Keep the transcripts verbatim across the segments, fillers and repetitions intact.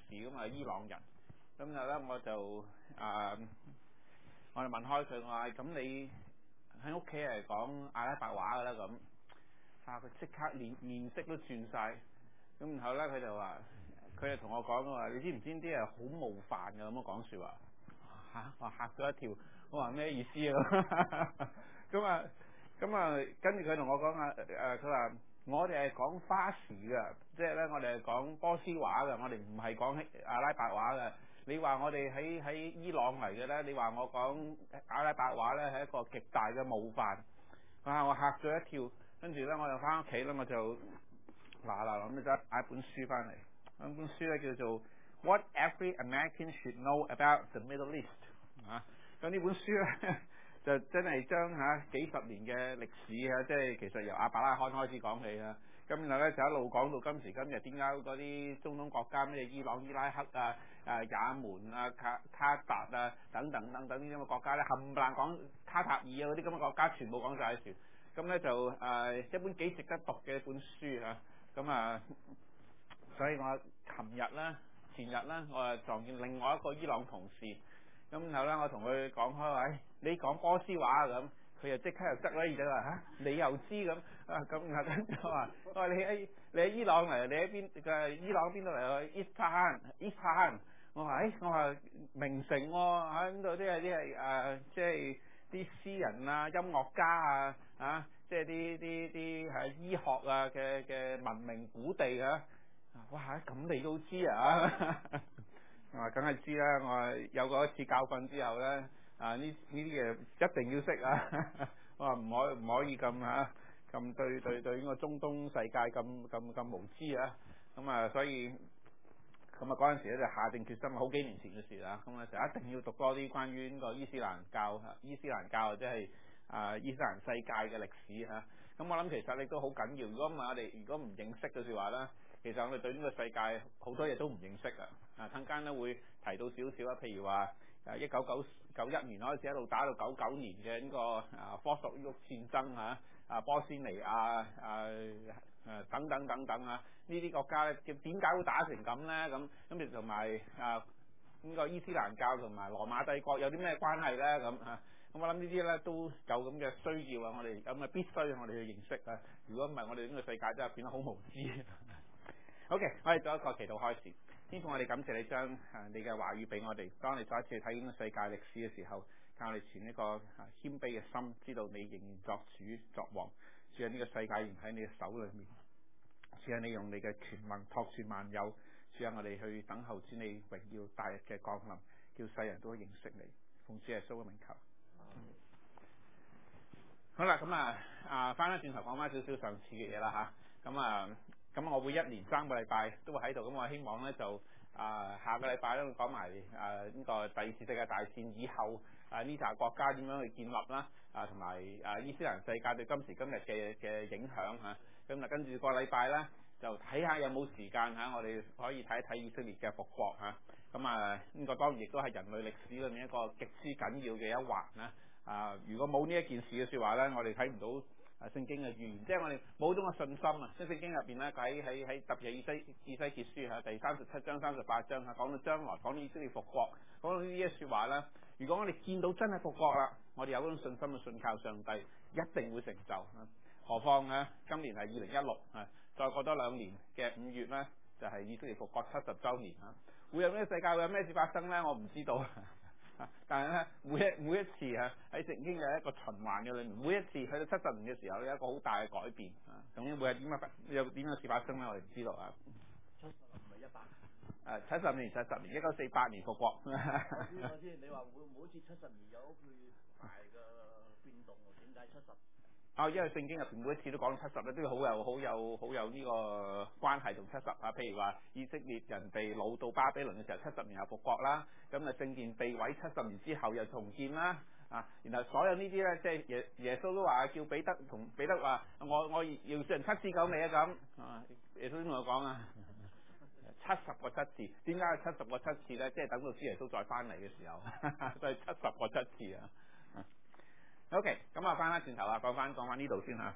士，咁啊伊朗人。咁然後咧我就啊、呃，我哋問開佢，我話咁你喺屋企係講阿拉伯話㗎啦咁，啊佢即刻面面色都轉晒。咁然後咧佢就話，佢就同我講話，你知唔知啲係好冒犯㗎咁樣講説話嚇，我嚇咗一跳，我話咩意思啊？咁啊咁啊，跟住佢同我講啊誒，佢話我哋係講花時㗎，即係咧我哋係講波斯話㗎，我哋唔係講阿拉伯話㗎。你話我哋喺喺伊朗嚟嘅咧，你話我講阿拉伯話咧係一個極大嘅冒犯。啊！我嚇咗一跳，跟住咧我就翻屋企咧，我就嗱嗱諗咗買本書翻嚟。嗰本書咧叫做《What Every American Should Know About the Middle East》啊。咁呢本書咧就真係將嚇幾十年嘅歷史啊，即係其實由亞伯拉罕開始講起啊。咁然後咧就一路講到今時今日，點解嗰啲中東國家咩伊朗、伊拉克啊、啊也門啊、卡卡達啊等等等等呢啲咁嘅國家咧，冚唪唥講卡塔爾啊嗰啲咁嘅國家，全部講晒一段。咁咧就誒、呃、一本幾值得讀嘅一本書啊。咁啊，所以我琴日咧、前日咧，我啊撞見另外一個伊朗同事。咁然後咧，我同佢講開話，誒你講波斯話啊咁。佢又即刻又側咧，而家話嚇你又知咁啊咁，然後跟住我話，我話你喺你喺伊朗嚟，你喺邊？佢話伊朗邊度嚟？伊斯帕罕，伊斯帕罕。我話誒，我話名城喎，喺邊度啲係啲係誒，即係啲詩人啊、音樂家啊，啊，即係啲啲啲係醫學啊嘅嘅文明古地啊。哇！咁你都知啊？我話梗係知啦，我話有過一次教訓之後咧。啊！呢呢啲嘢一定要識啊！我話唔可唔可以咁嚇咁對對對呢個中東世界咁咁咁無知啊！咁啊，所以咁啊嗰陣時咧就下定決心，好幾年前嘅事啦。咁啊就一定要讀多啲關於呢個伊斯蘭教、伊斯蘭教或者係啊伊斯蘭世界嘅歷史嚇。咁我諗其實你都好緊要。如果唔係我哋如果唔認識嘅説話咧，其實我哋對呢個世界好多嘢都唔認識啊！啊，陣間咧會提到少少啊，譬如話誒一九九九一年開始一路打到九九年嘅呢個啊科索沃戰爭嚇啊波斯尼亞啊誒等等等等啊，呢啲國家咧點點解會打成咁咧？咁咁其實同埋啊呢個伊斯蘭教同埋羅馬帝國有啲咩關係咧？咁啊咁我諗呢啲咧都有咁嘅需要啊！我哋咁嘅必須我哋去認識啊！如果唔係，我哋呢個世界真係變得好無知。OK， 我哋做一個祈禱開始。天父，我哋感謝你將誒你嘅話語俾我哋。當我哋再一次去睇呢個世界歷史嘅時候，教我哋存一個謙卑嘅心，知道你仍然作主作王。主啊，呢個世界仍喺你嘅手裏面。主啊，你用你嘅權能托住萬有。主啊，我哋去等候主你榮耀大日嘅降臨，叫世人都認識你。奉主耶穌嘅名求。嗯、好啦，咁啊啊，翻返轉頭講翻少少上次嘅嘢啦吓，咁啊。咁我會一連三個禮拜都會喺度，咁我希望咧就啊、呃、下個禮拜咧講埋啊呢個第二次世界大戰以後啊呢紮國家點樣去建立啦，啊同埋啊伊斯蘭世界對今時今日嘅嘅影響嚇，咁啊跟住個禮拜咧就睇下有冇時間嚇、啊，我哋可以睇一睇以色列嘅復國嚇，咁啊呢、這個當然亦都係人類歷史裏面一個極之緊要嘅一環啦，啊如果冇呢一件事嘅説話咧，我哋睇唔到。啊！聖經嘅預言，即係我哋冇種嘅信心啊！即係聖經入邊咧，喺喺喺特別係以西以西結書嚇第三十七章、三十八章嚇，講到將來，講到以色列復國，講到呢啲説話咧。如果我哋見到真係復國啦，我哋有嗰種信心去信靠上帝，一定會成就啊！何況咧，今年係二零一六啊，再過多兩年嘅五月咧，就係、是、以色列復國七十週年啊！會有咩世界會有咩事發生咧？我唔知道。但係咧，每一每一次啊，喺聖經嘅一個循環嘅裏面，每一次去到七十年嘅時候，有一個好大嘅改變啊！咁樣會係點啊？有點樣事發生咧？我哋唔知道啊。 七十唔係一百。 誒，七十年，七十年，一九四八年復國。 我知我知，你話會唔會好似七十年有佢大嘅變動喎？點解七十？ 啊，因為聖經入邊每一次都講七十咧，都好有好有好有呢個關係同七十啊。譬如話以色列人被擄到巴比倫嘅時候，七十年後復國啦。咁啊聖殿被毀七十年之後又重建啦。啊，然後所有呢啲咧，即係耶耶穌都話叫彼得同彼得話：我我要信七次九尾啊咁。啊，耶穌同我講啊，七十個七次。點解係七十個七次咧？即係等到主耶穌再翻嚟嘅時候，所以七十個七次啊。OK，咁啊翻返轉頭啊，講翻講翻呢度先嚇。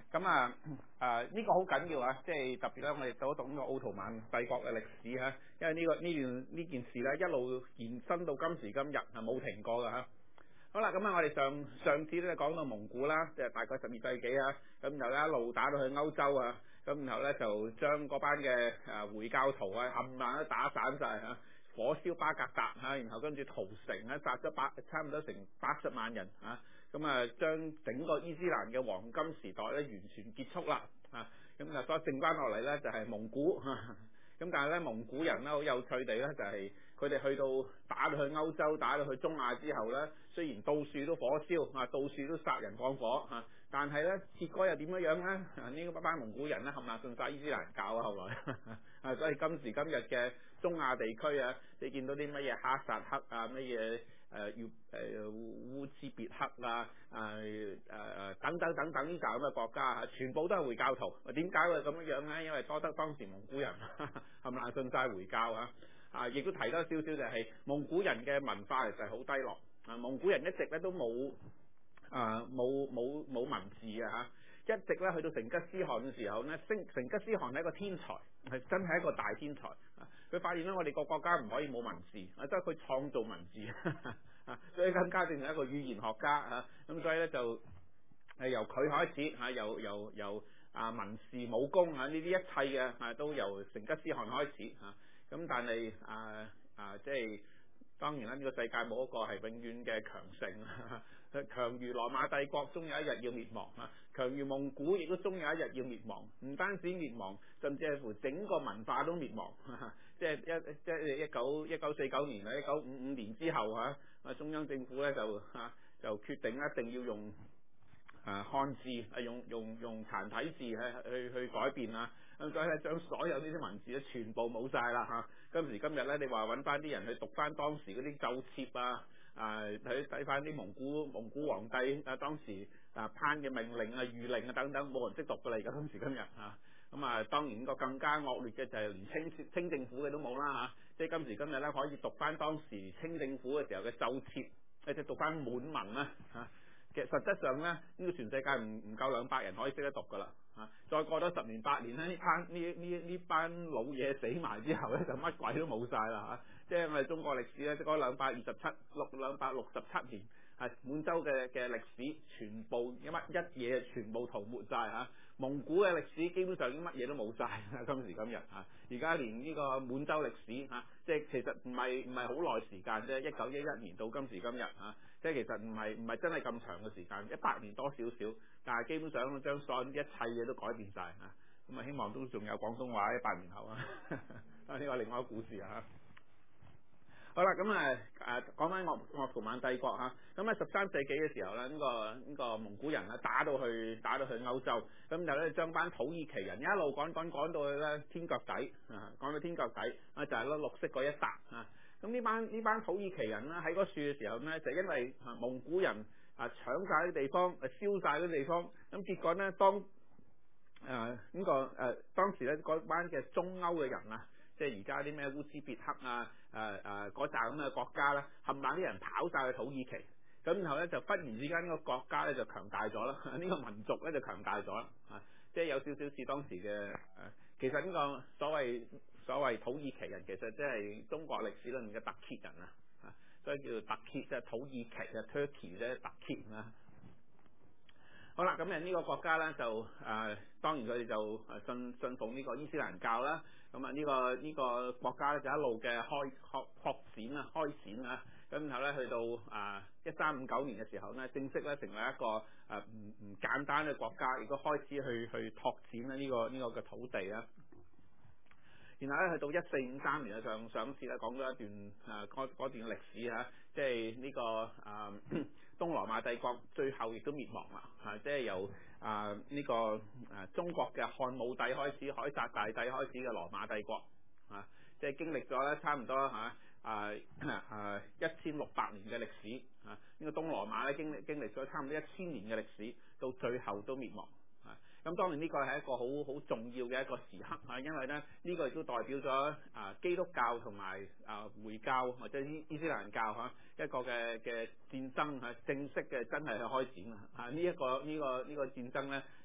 咁啊啊呢個好緊要啊！即係特別咧，我哋讀一讀呢個奧圖曼帝國嘅歷史嚇，因為呢、呢個呢段呢件事咧一路延伸到今時今日係冇停過㗎嚇。好啦，咁啊，我哋上上次咧講到蒙古啦，即係大概十二世紀啊，咁然後咧一路打到去歐洲啊，咁然後咧就將嗰班嘅誒回教徒啊冚唪唥都打散晒嚇，火燒巴格達嚇，然後跟住屠城咧殺咗八差唔多成八十萬人嚇，咁啊將整個伊斯蘭嘅黃金時代咧完全結束啦嚇，咁啊所以剩翻落嚟咧就係蒙古嚇，咁但係咧蒙古人咧好有趣地咧就係佢哋去到打到去歐洲，打到去中亞之後咧。雖然到處都火燒啊，到處都殺人放火啊，但係咧結果又點樣樣咧？啊呢個班蒙古人咧冚唪唥信晒伊斯蘭教啊，後來啊，所以今時今日嘅中亞地區啊，你見到啲乜嘢哈薩克啊，乜嘢誒要誒烏茲別克啊，誒誒等等等等呢啲咁嘅國家啊，全部都係回教徒。點解會咁樣樣咧？因為多得當時蒙古人冚唪唥信晒回教啊，啊亦都提多少少就係蒙古人嘅文化其實係好低落。啊，蒙古人一直咧都冇啊冇冇冇文字啊嚇，一直咧去到成吉思汗嘅時候咧，成成吉思汗係一個天才，係真係一個大天才。佢、啊、發現咧我哋個國家唔可以冇文字，啊，即係佢創造文字啊，所以更加變成一個語言學家啊。咁所以咧就係由佢開始嚇、啊，由由由啊文士武功嚇呢啲一切嘅啊都由成吉思汗開始嚇。咁、啊、但係啊啊即係。當然啦，呢、這個世界冇一個係永遠嘅強盛，強如羅馬帝國終有一日要滅亡啊，強如蒙古亦都終有一日要滅亡。唔單止滅亡，甚至係乎整個文化都滅亡。即係一即係一九一九四九年啊，一九五五年之後嚇，啊中央政府咧就嚇就決定一定要用啊漢字啊用用用殘體字係去去改變啊。咁所以咧將所有呢啲文字咧全部冇晒啦嚇。今時今日咧，你話揾翻啲人去讀翻當時嗰啲奏摺啊，啊睇睇翻啲蒙古蒙古皇帝啊當時啊頒嘅命令啊諭令啊等等，冇人識讀㗎啦而家今時今日嚇。咁啊當然個更加惡劣嘅就係連清清政府嘅都冇啦嚇。即係今時今日咧可以讀翻當時清政府嘅時候嘅奏摺，即係讀翻滿文啦嚇。其實實質上咧，呢、這個全世界唔唔夠兩百人可以識得讀㗎啦嚇。再過多十年八年咧，呢班呢呢呢班老嘢死埋之後咧，就乜鬼都冇晒啦嚇。即係我哋中國歷史咧，即係嗰兩百二十七六兩百六十七年係滿洲嘅嘅歷史，全部一乜一嘢全部塗抹晒嚇。蒙古嘅歷史基本上已經乜嘢都冇晒，今時今日嚇。而家連呢個滿洲歷史嚇，即係其實唔係唔係好耐時間啫，一九一一年到今時今日嚇。即係其實唔係唔係真係咁長嘅時間，一百年多少少，但係基本上將所有一切嘢都改變晒嚇，咁啊希望都仲有廣東話一百年後啊，呢個另外一個故事啊。好啦，咁啊誒講翻鄂鄂圖曼帝國嚇，咁喺十三世紀嘅時候咧，呢、這個呢、這個蒙古人咧打到去打到去歐洲，咁就咧將班土耳其人一路趕趕趕到去咧天腳底啊，趕到天腳底啊就係、是、咧綠色嗰一笪啊。咁呢班呢班土耳其人咧喺嗰處嘅時候咧，就因為蒙古人啊搶晒啲地方，誒燒晒啲地方，咁結果咧當誒呢、呃這個誒、呃、當時咧嗰班嘅中歐嘅人啊，即係而家啲咩烏茲別克啊誒誒嗰扎咁嘅國家咧，冚唪唥啲人跑晒去土耳其，咁然後咧就忽然之間呢個國家咧就強大咗啦，呢、這個民族咧就強大咗啦，啊即係有少少似當時嘅誒、呃，其實呢個所謂。所謂土耳其人其實即係中國歷史裏面嘅突厥人啊，所以叫做突厥，即係土耳其嘅 Turkey 啫，突厥啊。好啦，咁誒呢個國家咧就誒、呃、當然佢哋就信信奉呢個伊斯蘭教啦。咁啊呢個呢、呢個國家咧就一路嘅開擴擴展啊，開展啊。咁然後咧去到啊一三五九年嘅時候咧，正式咧成為一個誒唔唔簡單嘅國家，亦都開始去去拓展咧呢個呢、呢個嘅土地啊。然後咧去到一四五三年嘅上上次咧講咗一段誒嗰、啊、段歷史嚇、啊，即係呢、這個誒、啊、東羅馬帝國最後亦都滅亡啦嚇、啊，即係由啊呢、這個誒、啊、中國嘅漢武帝開始，凱撒大帝開始嘅羅馬帝國啊，即係經歷咗咧差唔多嚇啊誒一千六百年嘅歷史啊，呢、這個東羅馬咧經歷經歷咗差唔多一千年嘅歷史，到最後都滅亡。咁當然呢個係一個好好重要嘅一個時刻啊，因為咧呢、呢個亦都代表咗啊基督教同埋啊回教或者伊伊斯蘭教嚇、啊、一個嘅嘅戰爭係、啊、正式嘅真係去開展啊！呢、呢、一個呢、呢個呢、呢個戰爭咧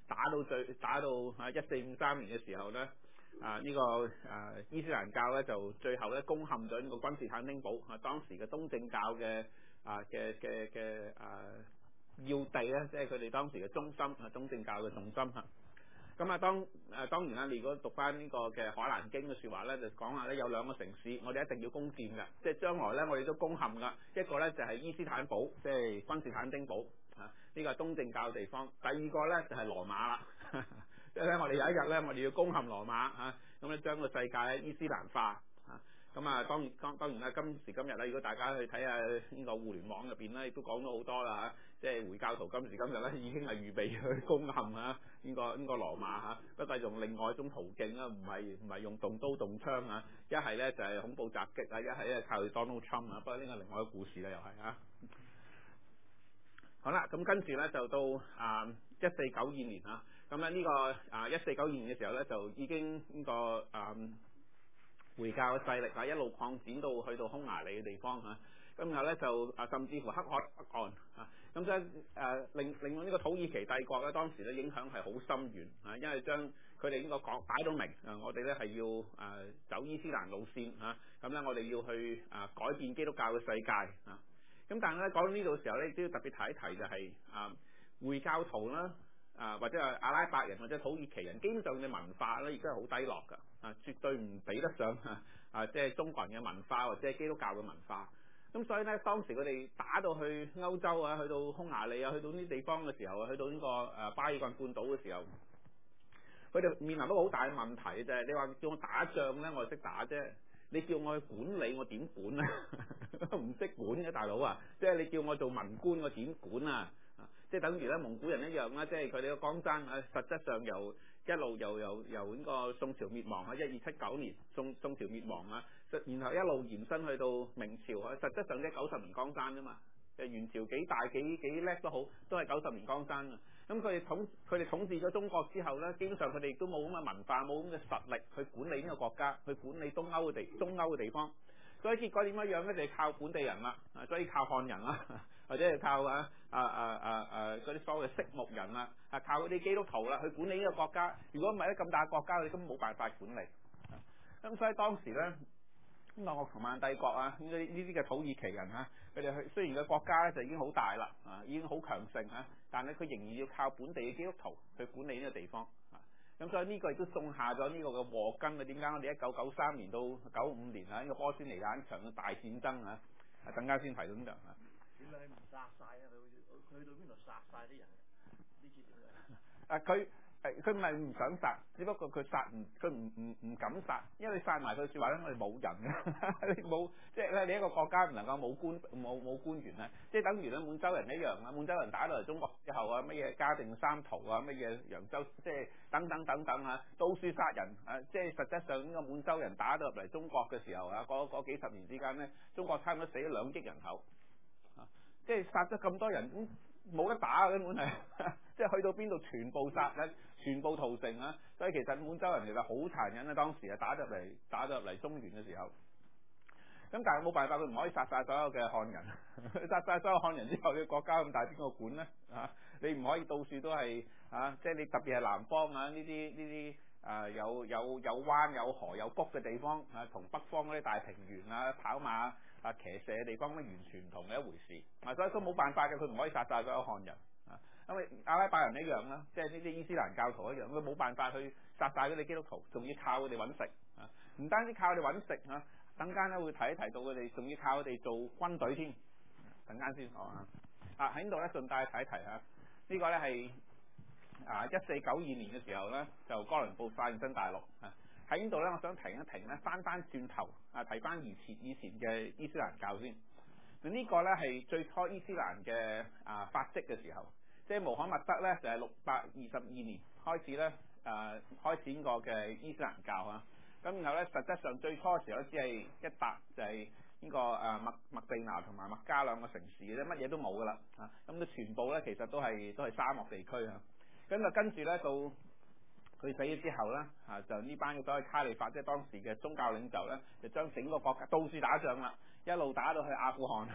打到最打到啊一四五三年嘅時候咧，啊呢、這個誒、啊、伊斯蘭教咧就最後咧攻陷咗呢個君士坦丁堡啊，當時嘅東正教嘅啊嘅嘅嘅誒要地咧，即係佢哋當時嘅中心啊，東正教嘅重心嚇。咁啊，當誒、啊、當然啦，你如果讀翻呢個嘅《海蘭經》嘅説話咧，就講下咧有兩個城市，我哋一定要攻佔嘅，即係將來咧我哋都攻陷噶。一個咧就係、是、伊斯坦堡，即係君士坦丁堡啊，呢、這個係東正教嘅地方。第二個咧就係、是、羅馬啦，即係咧我哋有一日咧，我哋要攻陷羅馬啊，咁咧將個世界咧伊斯蘭化啊。咁啊，當然當當然啦，今時今日咧，如果大家去睇下呢個互聯網入邊咧，亦都講咗好多啦嚇，即係回教徒今時今日咧已經係預備去攻陷啊呢個呢個羅馬嚇，不過用另外一種途徑啦，唔係唔係用動刀動槍啊，一係咧就係恐怖襲擊啊，一係咧靠 Donald Trump 啊，不過呢個另外一個故事啦，又係啊。好啦，咁跟住咧就到啊一四九二年啊，咁咧呢個啊一四九二年嘅時候咧就已經呢個啊。回教嘅勢力啊，一路擴展到去到匈牙利嘅地方嚇，咁然後咧就啊，甚至乎黑海北岸啊，咁所以誒令令到呢個土耳其帝國咧，當時咧影響係好深遠啊，因為將佢哋呢個講擺到明啊，我哋咧係要誒、啊、走伊斯蘭路線嚇，咁、啊、咧我哋要去啊改變基督教嘅世界啊，咁但係咧講到呢度嘅時候咧，都要特別提一提就係、是、啊回教徒啦。啊，或者係阿拉伯人或者土耳其人，基本上嘅文化咧，亦都係好低落㗎，啊，絕對唔比得上啊，即係中國人嘅文化或者係基督教嘅文化。咁所以咧，當時佢哋打到去歐洲啊，去到匈牙利啊，去到呢啲地方嘅時候啊，去到呢個誒巴爾幹半島嘅時候，佢哋面臨到好大嘅問題嘅啫。你話叫我打仗咧，我就識打啫。你叫我去管理，我點管啊？唔識管嘅大佬啊！即係你叫我做文官，我點管啊？即係等於咧蒙古人一樣啦，即係佢哋個江山啊，實質上由一路由由由呢個宋朝滅亡啊，一二七九年宋宋朝滅亡啊，然後一路延伸去到明朝啊，實質上即係九十年江山啫嘛。誒元朝幾大幾幾叻都好，都係九十年江山啊。咁佢哋統佢哋統治咗中國之後咧，基本上佢哋都冇咁嘅文化，冇咁嘅實力去管理呢個國家，去管理東歐嘅地東歐嘅地方。所以結果點樣樣咧？就係靠本地人啦，所以靠漢人啦，或者係靠啊啊啊啊啊嗰啲所謂嘅色目人啦，啊靠嗰啲基督徒啦去管理呢個國家。如果唔係咧，咁大國家，佢哋根本冇辦法管理。咁所以當時咧，呢個鄂圖曼帝國啊，呢啲呢啲嘅土耳其人嚇，佢哋去雖然個國家咧就已經好大啦，啊已經好強盛嚇，但係佢仍然要靠本地嘅基督徒去管理呢個地方。咁所以呢個亦都種下咗呢個嘅禍根啊！點解我哋一九九三年到九五年啊呢個波斯尼亞一場嘅大戰爭啊，陣間先提到咁樣啊？ 點解唔殺晒啊？佢去到邊度殺晒啲人？呢次點解？ 啊佢誒佢唔係唔想殺，只不過佢殺唔佢唔唔唔敢殺，因為你殺埋佢説話咧，我哋冇人嘅，你冇即係咧，你一個國家唔能夠冇官冇冇官員咧，即係等於咧滿洲人一樣啊！滿洲人打到嚟中國之後啊，乜嘢嘉定三屠啊，乜嘢揚州即係等等等等啊，到處殺人啊！即係實質上呢個滿洲人打到入嚟中國嘅時候啊，嗰嗰幾十年之間咧，中國差唔多死咗兩億人口啊！即係殺咗咁多人，冇得打啊！根本係即係去到邊度全部殺咧，全部屠城啊！所以其實滿洲人其實好殘忍啊！當時啊打入嚟打入嚟中原嘅時候，咁但係冇辦法，佢唔可以殺晒所有嘅漢人，殺晒所有漢人之後，你國家咁大，邊個管咧？啊，你唔可以到處都係啊！即係你特別係南方啊，呢啲呢啲啊有有有灣有河有谷嘅地方啊，同北方嗰啲大平原啊跑馬啊騎射嘅地方咧，完全唔同嘅一回事。啊，所以都冇辦法嘅，佢唔可以殺晒所有漢人啊，因為阿拉伯人一樣啦，即係呢啲伊斯蘭教徒一樣，佢冇辦法去殺晒嗰啲基督徒，仲要靠佢哋揾食啊！唔單止靠佢哋揾食啊，等間咧會提一提到佢哋，仲要靠佢哋做軍隊添。等間先講啊！啊喺呢度咧順帶提一提下，呢個咧係啊一四九二年嘅時候咧，就哥倫布發現新大陸啊！喺呢度咧，我想停一停咧，翻翻轉頭啊，提翻以前以前嘅伊斯蘭教先。咁呢個咧係最初伊斯蘭嘅啊發跡嘅時候，即係穆罕默德咧就係六百二十二年開始咧誒開展過嘅伊斯蘭教啊。咁然後咧實質上最初嘅時候只係一笪就係呢個誒麥麥地那同埋麥加兩個城市嘅啫，乜嘢都冇噶啦啊！咁都全部咧其實都係都係沙漠地區啊。咁就跟住咧到佢死咗之後咧啊，就呢班嘅所謂卡利法，即係當時嘅宗教領袖咧，就將整個國家到處打仗啦，一路打到去阿富汗，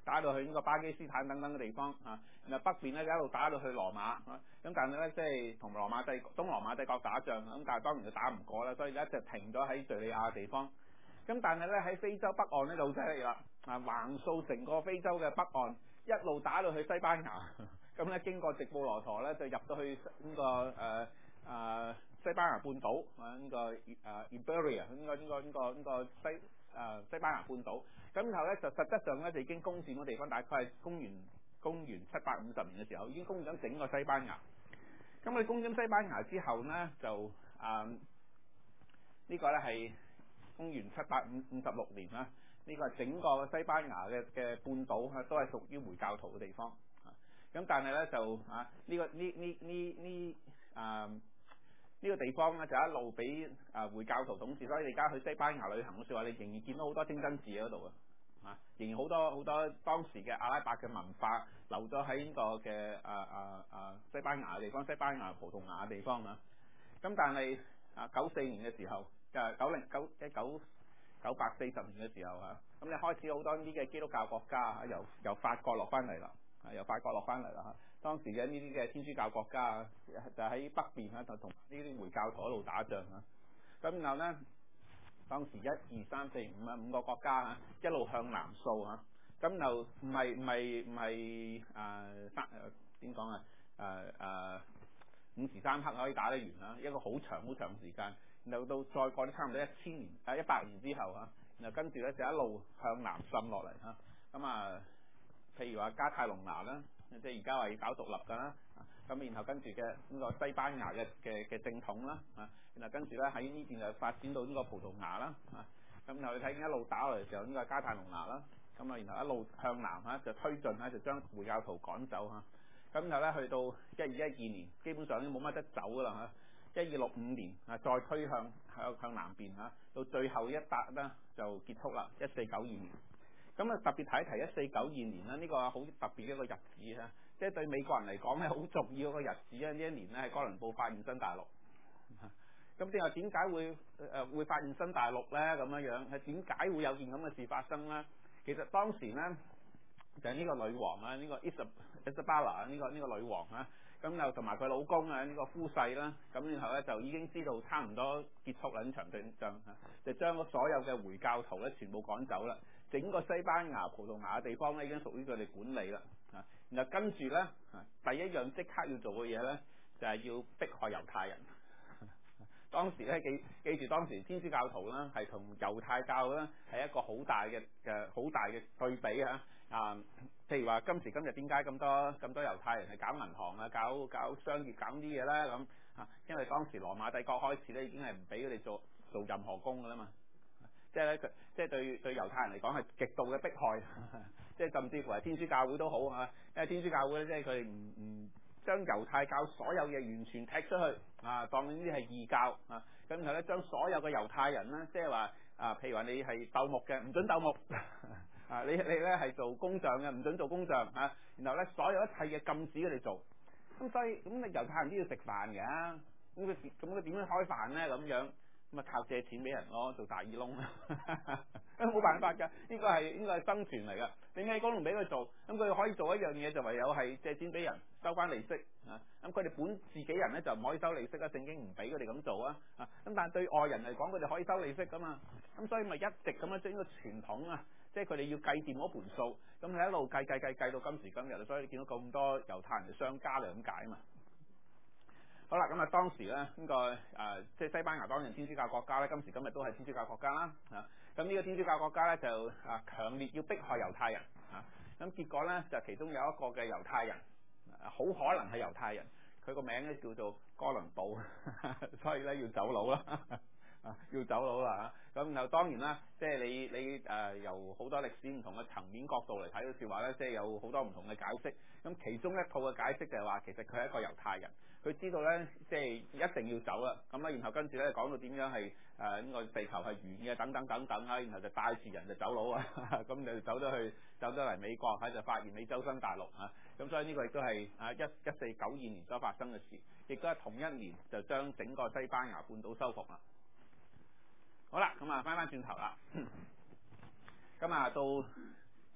打到去呢個巴基斯坦等等嘅地方啊，然後北邊咧一路打到去羅馬啊，咁但係咧即係同羅馬帝東羅馬帝國打仗，咁但係當然就打唔過啦，所以一直停咗喺敍利亞嘅地方。咁但係咧喺非洲北岸咧就好犀利啦，啊橫掃成個非洲嘅北岸，一路打到去西班牙，咁咧經過直布羅陀咧就入到去呢、這個誒誒、呃呃、西班牙半島啊呢、這個誒 Iberia 呢個呢、這個呢、這個呢、這個西誒、呃、西班牙半島，咁然後咧就實質上咧就已經攻佔個地方，大概係公元公元七百五十年嘅時候已經攻佔整個西班牙。咁佢攻佔西班牙之後咧就誒、呃這個、呢個咧係。公元七百五十六年啦，呢、這個整個西班牙嘅嘅半島啊，都係屬於回教徒嘅地方啊。咁但係咧就啊呢、這個呢呢呢呢啊呢、這個地方咧就一路俾啊回教徒統治，所以你而家去西班牙旅行嘅時候，你仍然見到好多清真寺喺嗰度啊，仍然好多好多當時嘅阿拉伯嘅文化留咗喺呢個嘅啊啊啊西班牙嘅地方，西班牙葡萄牙嘅地方啊。咁但係啊九四年嘅時候。誒九零九一九九百四十年嘅時候啊，咁你開始好多啲嘅基督教國家由由法國落翻嚟啦，啊由法國落翻嚟啦嚇。當時嘅呢啲嘅天主教國家啊，就喺北邊啊，就同呢啲回教徒一路打仗啊。咁然後咧，當時一二三四五啊五個國家啊，一路向南掃啊。咁就唔係唔係唔係誒三誒點講啊誒誒五時三刻可以打得完啊，一個好長好長時間。然後到再過啲差唔多一千年啊一百年之後啊，然後跟住咧就一路向南滲落嚟嚇，咁啊譬如話加泰隆拿啦，即係而家話要搞獨立㗎啦，咁然後跟住嘅呢個西班牙嘅嘅嘅正統啦，啊，然後跟住咧喺呢邊就發展到呢個葡萄牙啦，啊，咁然後你睇見一路打落嚟嘅時候呢個加泰隆拿啦，咁啊然後一路向南嚇就推進嚇就將回教徒趕走嚇，咁然後咧去到一二一二年基本上已經冇乜得走㗎啦嚇。一二六五年啊，再推向向向南邊嚇，到最後一笪咧就結束啦。一四九二年，咁啊特別提一提一四九二年啦，呢個好特別嘅一個日子嚇，即係對美國人嚟講咧好重要一個日子啊！呢一年咧係哥倫布發現新大陸，咁即係點解會誒會發現新大陸咧？咁樣樣係點解會有件咁嘅事發生咧？其實當時咧就係呢個女王啊，呢個 Isabella 呢個呢個女王啊。咁又同埋佢老公啊呢個夫婿啦，咁然後咧就已經知道差唔多結束啦呢場戰爭嚇，就將所有嘅回教徒咧全部趕走啦，整個西班牙葡萄牙嘅地方咧已經屬於佢哋管理啦嚇，然後跟住咧第一樣即刻要做嘅嘢咧就係要迫害猶太人。當時咧記記住當時天主教徒啦係同猶太教咧係一個好大嘅嘅好大嘅對比嚇啊！譬如話今時今日點解咁多咁多猶太人係搞銀行啊、搞搞商業、搞啲嘢咧咁啊？因為當時羅馬帝國開始咧已經係唔俾佢哋做做任何工㗎啦嘛，即係咧佢即係對對猶太人嚟講係極度嘅迫害，即係甚至乎係天主教會都好啊，因為天主教會咧即係佢哋唔唔將猶太教所有嘢完全踢出去啊，當呢啲係異教啊，咁然後咧將所有嘅猶太人咧，即係話啊，譬如話你係鬥木嘅，唔准鬥木啊，你你咧係做工匠嘅，唔准做工匠啊，然後咧所有一切嘅禁止佢哋做，咁所以咁你猶太人都要食飯嘅，咁佢咁佢點樣開飯咧咁樣？咁啊靠借錢俾人咯，做大耳窿，冇辦法㗎，呢個係應該係生存嚟㗎。你咩工唔俾佢做，咁佢可以做一樣嘢，就唯有係借錢俾人收翻利息啊。咁佢哋本自己人咧就唔可以收利息啊，聖經唔俾佢哋咁做啊。啊，咁但係對外人嚟講，佢哋可以收利息㗎嘛。咁所以咪一直咁樣將呢個傳統啊，即係佢哋要計掂嗰盤數，咁你一路計計計計到今時今日，所以你見到咁多猶太人嘅商家就咁解嘛。好啦，咁啊當時咧呢、這個誒、呃、即係西班牙當年天主教國家咧，今時今日都係天主教國家啦。啊，咁呢個天主教國家咧就啊強烈要迫害猶太人。啊，咁結果咧就其中有一個嘅猶太人，好、啊、可能係猶太人，佢個名咧叫做哥倫布，所以咧要走佬啦。啊，要走佬啦嚇，咁然後當然啦，即係你你誒、呃、由好多歷史唔同嘅層面角度嚟睇到説話咧，即係有好多唔同嘅解釋。咁其中一套嘅解釋就係話，其實佢係一個猶太人，佢知道咧，即係一定要走啦。咁啊，然後跟住咧講到點樣係誒呢個地球係圓嘅等等等等啊，然後就帶住人就走佬啊，咁就走咗去走咗嚟美國，喺就發現美洲新大陸啊。咁所以呢個亦都係啊一一四九二年所發生嘅事，亦都係同一年就將整個西班牙半島收復啦。好啦，咁啊翻翻轉頭啦，咁啊到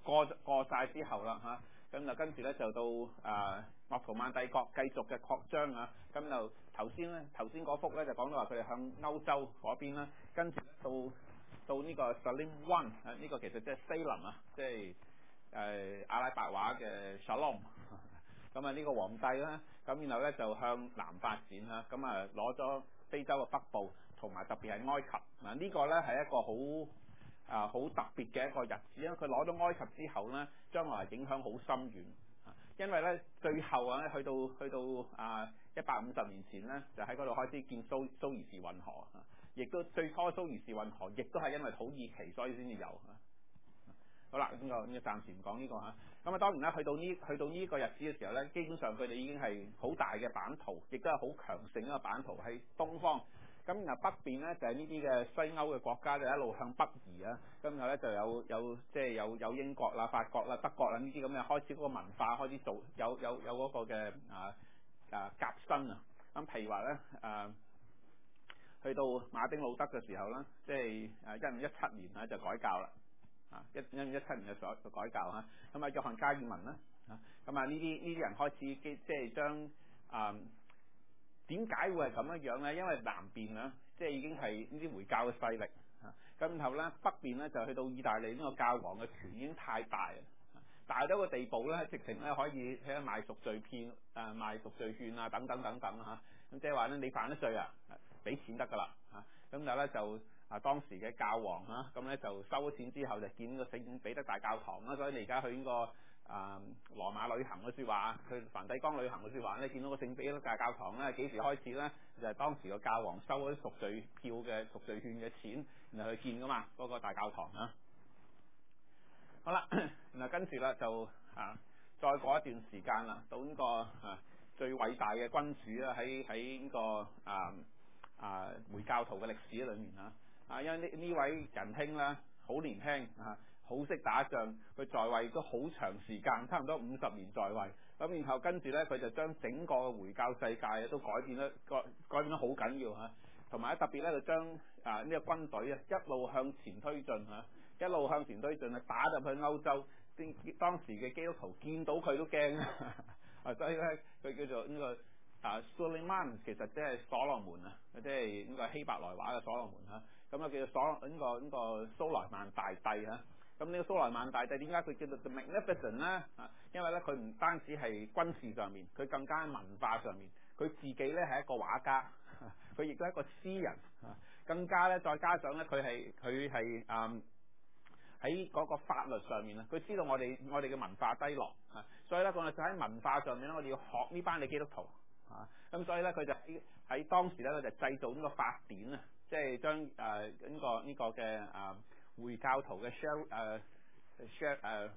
過過曬之後啦嚇，咁就跟住咧就到啊鄂圖曼帝國繼續嘅擴張啊，咁就頭先咧頭先嗰幅咧就講到話佢哋向歐洲嗰邊啦，跟住到到呢個 Salim One 啊，呢個其實即係 Salem 啊，即係誒阿拉伯話嘅 Shalom。咁啊呢個皇帝啦，咁然後咧就向南發展啦，咁啊攞咗非洲嘅北部，同埋特別係埃及嗱，呢個咧係一個好啊好特別嘅一個日子，因為佢攞咗埃及之後咧，將來影響好深遠，因為咧最後啊去到去到啊一百五十年前咧，就喺嗰度開始建蘇蘇伊士運河，亦都最初蘇伊士運河亦都係因為土耳其所以先至有。好啦，咁就咁就暫時唔講呢個嚇。咁啊當然啦，去到呢去到呢個日子嘅時候咧，基本上佢哋已經係好大嘅版圖，亦都係好強盛一個版圖喺東方。咁然後北邊咧就係呢啲嘅西歐嘅國家就一路向北移啊。咁然後咧就有有即係有有英國啦、法國啦、德國啦呢啲咁嘅開始嗰個文化開始做有有有嗰個嘅啊啊革新啊。咁譬如話咧啊，去到馬丁路德嘅時候咧，即係誒一五一七年咧就改教啦。啊！一一五一七年嘅所改教嚇，咁啊約翰加爾文啦，啊咁啊呢啲呢啲人開始即係將啊點解會係咁樣樣咧？因為南邊啊，即係已經係呢啲回教嘅勢力啊，咁然後咧北邊咧就去到意大利呢個教皇嘅權已經太大啊，大到個地步咧，直情咧可以喺度賣贖罪券啊、賣贖罪券啊等等等等嚇，咁即係話咧你犯咗罪啊，俾錢得㗎啦嚇，咁然後咧就。啊！當時嘅教皇啊，咁咧就收咗錢之後就建個聖彼得大教堂啦，所以你而家去呢、這個啊羅馬旅行嘅説話，去梵蒂岡旅行嘅説話咧，見到個聖彼得大教堂咧幾時開始咧？就係、是、當時個教皇收咗啲贖罪票嘅贖罪券嘅錢，然後去建噶嘛嗰、那個大教堂啊。好啦，然後跟住啦就啊再過一段時間啦，到呢、這個啊最偉大嘅君主啦喺喺呢個啊啊回教徒嘅歷史裏面啊。啊，因為呢呢位仁兄咧好年輕啊，好識打仗，佢在位都好長時間，差唔多五十年在位。咁然後跟住咧，佢就將整個嘅回教世界都改變得改改變得好緊要嚇。同埋咧特別咧就將啊呢、這個軍隊啊一路向前推進嚇，一路向前推進啊，打入去歐洲。當時嘅基督徒見到佢都驚啊，所以咧佢叫做呢、這個。啊 Suleiman 其實即係所羅門啊，即係呢個希伯來話嘅所羅門嚇，咁啊叫做所呢個呢個蘇萊曼大帝嚇。咁呢個蘇萊曼大帝點解佢叫做 The Magnificent 咧？啊，因為咧佢唔單止係軍事上面，佢更加喺文化上面，佢自己咧係一個畫家，佢亦都係一個詩人，更加咧再加上咧佢係佢係嗯喺嗰個法律上面咧，佢知道我哋我哋嘅文化低落啊，所以咧我哋就喺文化上面咧，我哋要學呢班嘅基督徒。啊，咁所以咧，佢就喺喺當時咧，佢就製造呢個法典啊，即係將誒呢個呢、這個嘅啊回教徒嘅 share 誒 share 誒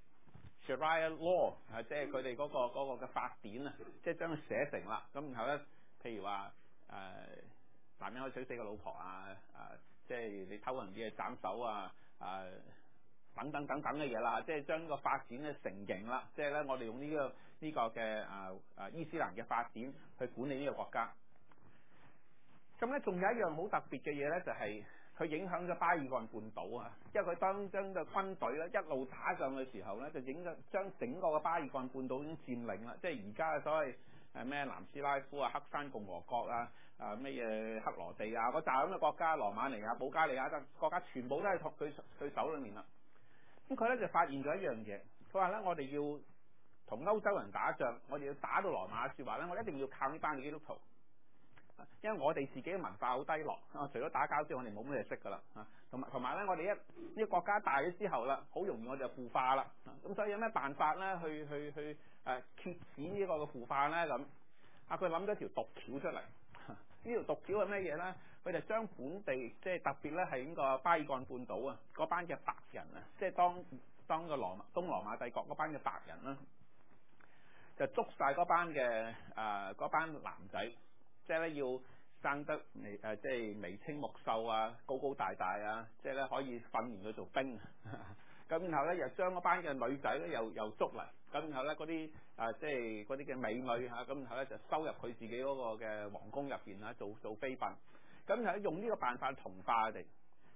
Sharia law 啊，即係佢哋嗰個嗰、那個嘅法典啊，即係將佢寫成啦。咁然後咧，譬如話誒、呃、男人可以娶四個老婆啊，誒、呃、即係你偷人啲嘢斬手啊，誒、呃。等等等等嘅嘢啦，即係將呢個發展咧成形啦，即係咧我哋用呢、這個呢、這個嘅啊啊伊斯蘭嘅發展去管理呢個國家。咁咧仲有一樣好特別嘅嘢咧，就係、是、佢影響咗巴爾幹半島啊，因為佢當將個軍隊咧一路打上嘅時候咧，就影咗將整個嘅巴爾幹半島已經佔領啦，即係而家嘅所謂誒咩南斯拉夫啊、黑山共和國啊、啊咩嘢克羅地亞嗰扎咁嘅國家、羅馬尼亞、保加利亞等國家，全部都係佢佢手裏面啦。咁佢咧就發現咗一樣嘢，佢話咧我哋要同歐洲人打仗，我哋要打到羅馬嘅説話咧，我一定要靠呢班嘅基督徒，因為我哋自己嘅文化好低落，啊，除咗打交之外，我哋冇乜嘢識噶啦，啊，同埋同埋咧，我哋一呢、這個國家大咗之後啦，好容易我就腐化啦，咁、啊、所以有咩辦法咧去去去誒遏止呢個嘅腐化咧咁？啊，佢諗咗條毒橋出嚟。呢條毒橋係咩嘢咧？佢就將本地即係特別咧係呢個巴爾幹半島啊嗰班嘅白人啊，即係當當個羅馬東羅馬帝國嗰班嘅白人啦，就捉晒嗰班嘅誒嗰班男仔，即係咧要生得眉誒即係眉清目秀啊，高高大大啊，即係咧可以訓練佢做兵。咁然後咧又將嗰班嘅女仔咧又又捉嚟，咁然後咧嗰啲啊即係嗰啲嘅美女嚇，咁然後咧就收入佢自己嗰個嘅皇宮入邊啊，做做妃嬪，咁然後用呢個辦法同化佢哋。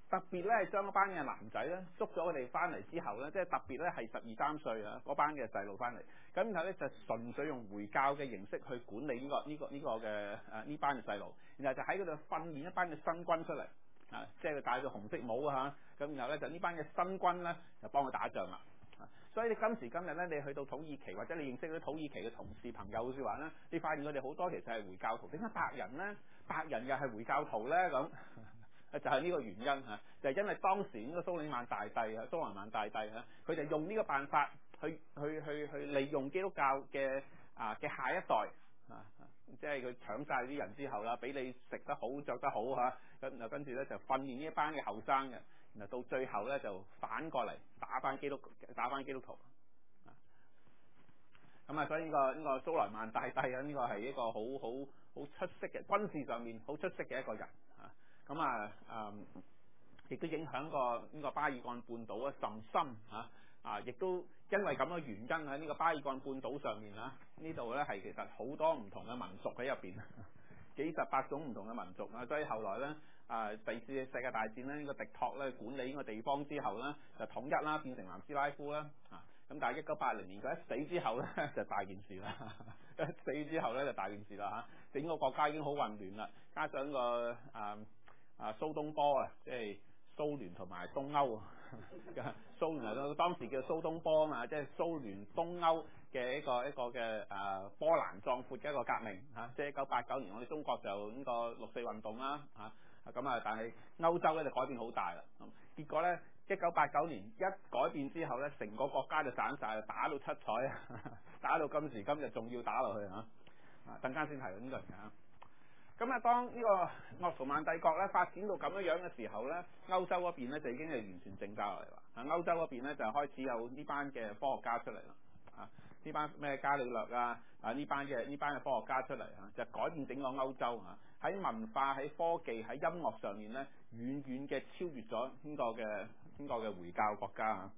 特別咧係將嗰班嘅男仔咧捉咗佢哋翻嚟之後咧，即係特別咧係十二三歲啊嗰班嘅細路翻嚟，咁然後咧就純粹用回教嘅形式去管理呢、呢個呢、呢個呢、呢個嘅誒呢班嘅細路，然後就喺嗰度訓練一班嘅新軍出嚟啊，即係佢戴咗紅色帽啊嚇，咁然後咧就呢班嘅新軍咧就幫佢打仗啦。所以你今時今日咧，你去到土耳其或者你認識嗰啲土耳其嘅同事朋友嘅話咧，你發現佢哋好多其實係回教徒。點解白人咧？白人又係回教徒咧？咁就係呢個原因嚇，就係、是、因為當時呢個蘇里曼大帝啊，蘇萊曼大帝啊，佢就用呢個辦法去去去去利用基督教嘅啊嘅下一代啊，即係佢搶晒啲人之後啦，俾你食得好着得好嚇，咁然後跟住咧就訓練呢一班嘅後生嘅。然後到最後咧就反過嚟打翻基督打翻基督徒啊！咁啊，所以呢、呢個呢、呢個蘇萊曼大帝啊，呢、呢個係一個好好好出色嘅軍事上面好出色嘅一個人啊！咁啊誒，亦、嗯、都影響過呢個巴爾幹半島啊甚深嚇啊！亦都因為咁嘅原因喺呢個巴爾幹半島上面啊，呢度咧係其實好多唔同嘅民族喺入邊，幾十八種唔同嘅民族啊！所以後來咧。啊！第二次世界大戰咧，呢、這個狄托咧管理呢個地方之後咧，就統一啦，變成南斯拉夫啦。啊！咁但係一九八零年佢一死之後咧，就大件事啦。一死之後咧就大件事啦嚇，整個國家已經好混亂啦，加上個啊啊蘇東波啊，即係蘇聯同埋東歐啊，蘇聯啊當時叫蘇東波啊嘛，即係蘇聯東歐嘅一個一個嘅啊波瀾壯闊嘅一個革命嚇，即係一九八九年我哋中國就呢個六四運動啦嚇。咁啊！但係歐洲咧就改變好大啦。咁結果咧，一九八九年一改變之後咧，成個國家就散晒，打到七彩啊！打到今時今日仲要打落去嚇。啊，陣間先提呢個嘅。咁啊，當呢個鄂圖曼帝國咧發展到咁樣樣嘅時候咧，歐洲嗰邊咧就已經係完全靜下來啦。啊，歐洲嗰邊咧就開始有呢班嘅科學家出嚟啦。啊，呢班咩伽利略啊，啊呢班嘅呢班嘅科學家出嚟嚇，就改變整個歐洲嚇。喺文化、喺科技、喺音樂上面咧，遠遠嘅超越咗呢個嘅呢個嘅回教國家嚇。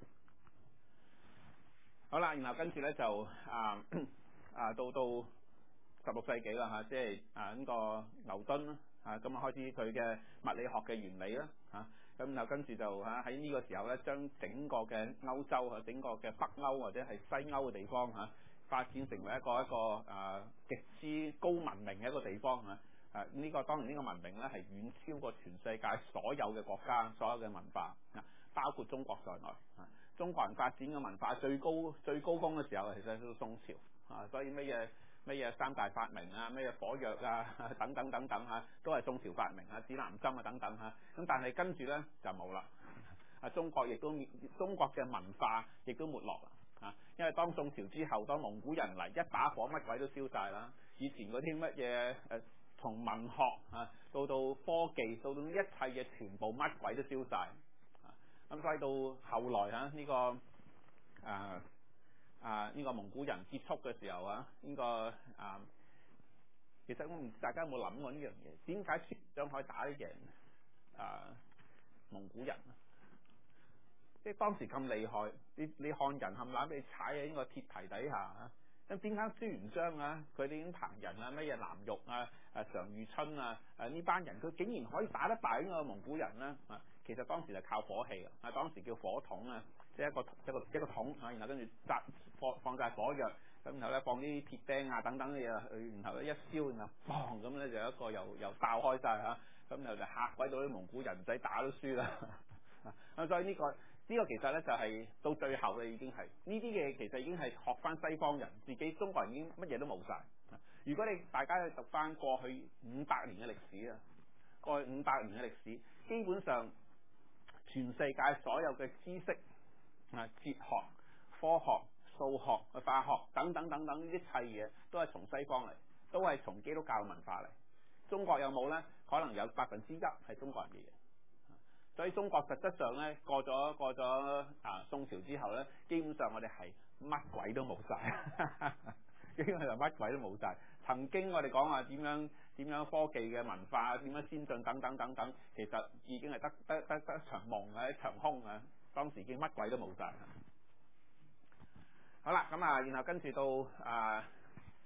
好啦，然後跟住咧就啊啊到到十六世紀啦嚇，即係啊呢個牛頓啦嚇，咁啊開始佢嘅物理學嘅原理啦嚇，咁然後跟住就嚇喺呢個時候咧，將整個嘅歐洲啊，整個嘅北歐或者係西歐嘅地方嚇，發展成為一個一個啊極之高文明嘅一個地方嚇。啊！呢、這個當然呢個文明咧係遠超過全世界所有嘅國家、所有嘅文化啊，包括中國在內啊。中國人發展嘅文化最高最高峰嘅時候，其實係到宋朝啊。所以乜嘢乜嘢三大發明啊，乜嘢火藥啊，等等等等嚇，都係宋朝發明啊，指南針啊等等嚇。咁但係跟住咧就冇啦。啊，中國亦都中國嘅文化亦都沒落啦啊。因為當宋朝之後，當蒙古人嚟一把火，乜鬼都燒晒啦。以前嗰啲乜嘢誒？從文學啊到到科技，到到一切嘅全部乜鬼都燒晒啊！咁所以到後來嚇、啊、呢、這個啊啊呢、這個蒙古人結束嘅時候啊，呢、這個啊其實我唔知大家有冇諗過呢樣嘢？點解孫將可以打得贏啊蒙古人啊？即係當時咁厲害，你你漢人冚唪唥俾你踩喺呢個鐵蹄底下啊！咁點解朱元璋啊，佢哋啲彭人啊，乜嘢藍玉啊、誒常遇春啊、誒呢班人，佢竟然可以打得敗呢個蒙古人咧？啊，其實當時就靠火器啊，當時叫火筒啊，即係一個一個一個筒啊，然後跟住扎放放曬火藥，咁然後咧放啲鐵釘啊等等嘅嘢去，然後咧一燒，然後砰咁咧就一個又又爆開晒嚇，咁然後就嚇鬼到啲蒙古人唔使打都輸啦。咁所以呢個。呢個其實咧就係到最後嘅已經係呢啲嘢，其實已經係學翻西方人，自己中國人已經乜嘢都冇晒。如果你大家去讀翻過去五百年嘅歷史啊，過去五百年嘅歷史，基本上全世界所有嘅知識啊、哲學、科學、數學、化學等等等等一切嘢，都係從西方嚟，都係從基督教文化嚟。中國有冇呢？可能有百分之一係中國人嘅嘢。所以中國實質上咧過咗過咗啊宋朝之後咧，基本上我哋係乜鬼都冇晒，基本上乜鬼都冇晒。曾經我哋講話點樣點樣科技嘅文化點樣先進等等等等，其實已經係得得得得一場夢啊，一場空啊！當時已經乜鬼都冇晒。好啦，咁啊，然後跟住到啊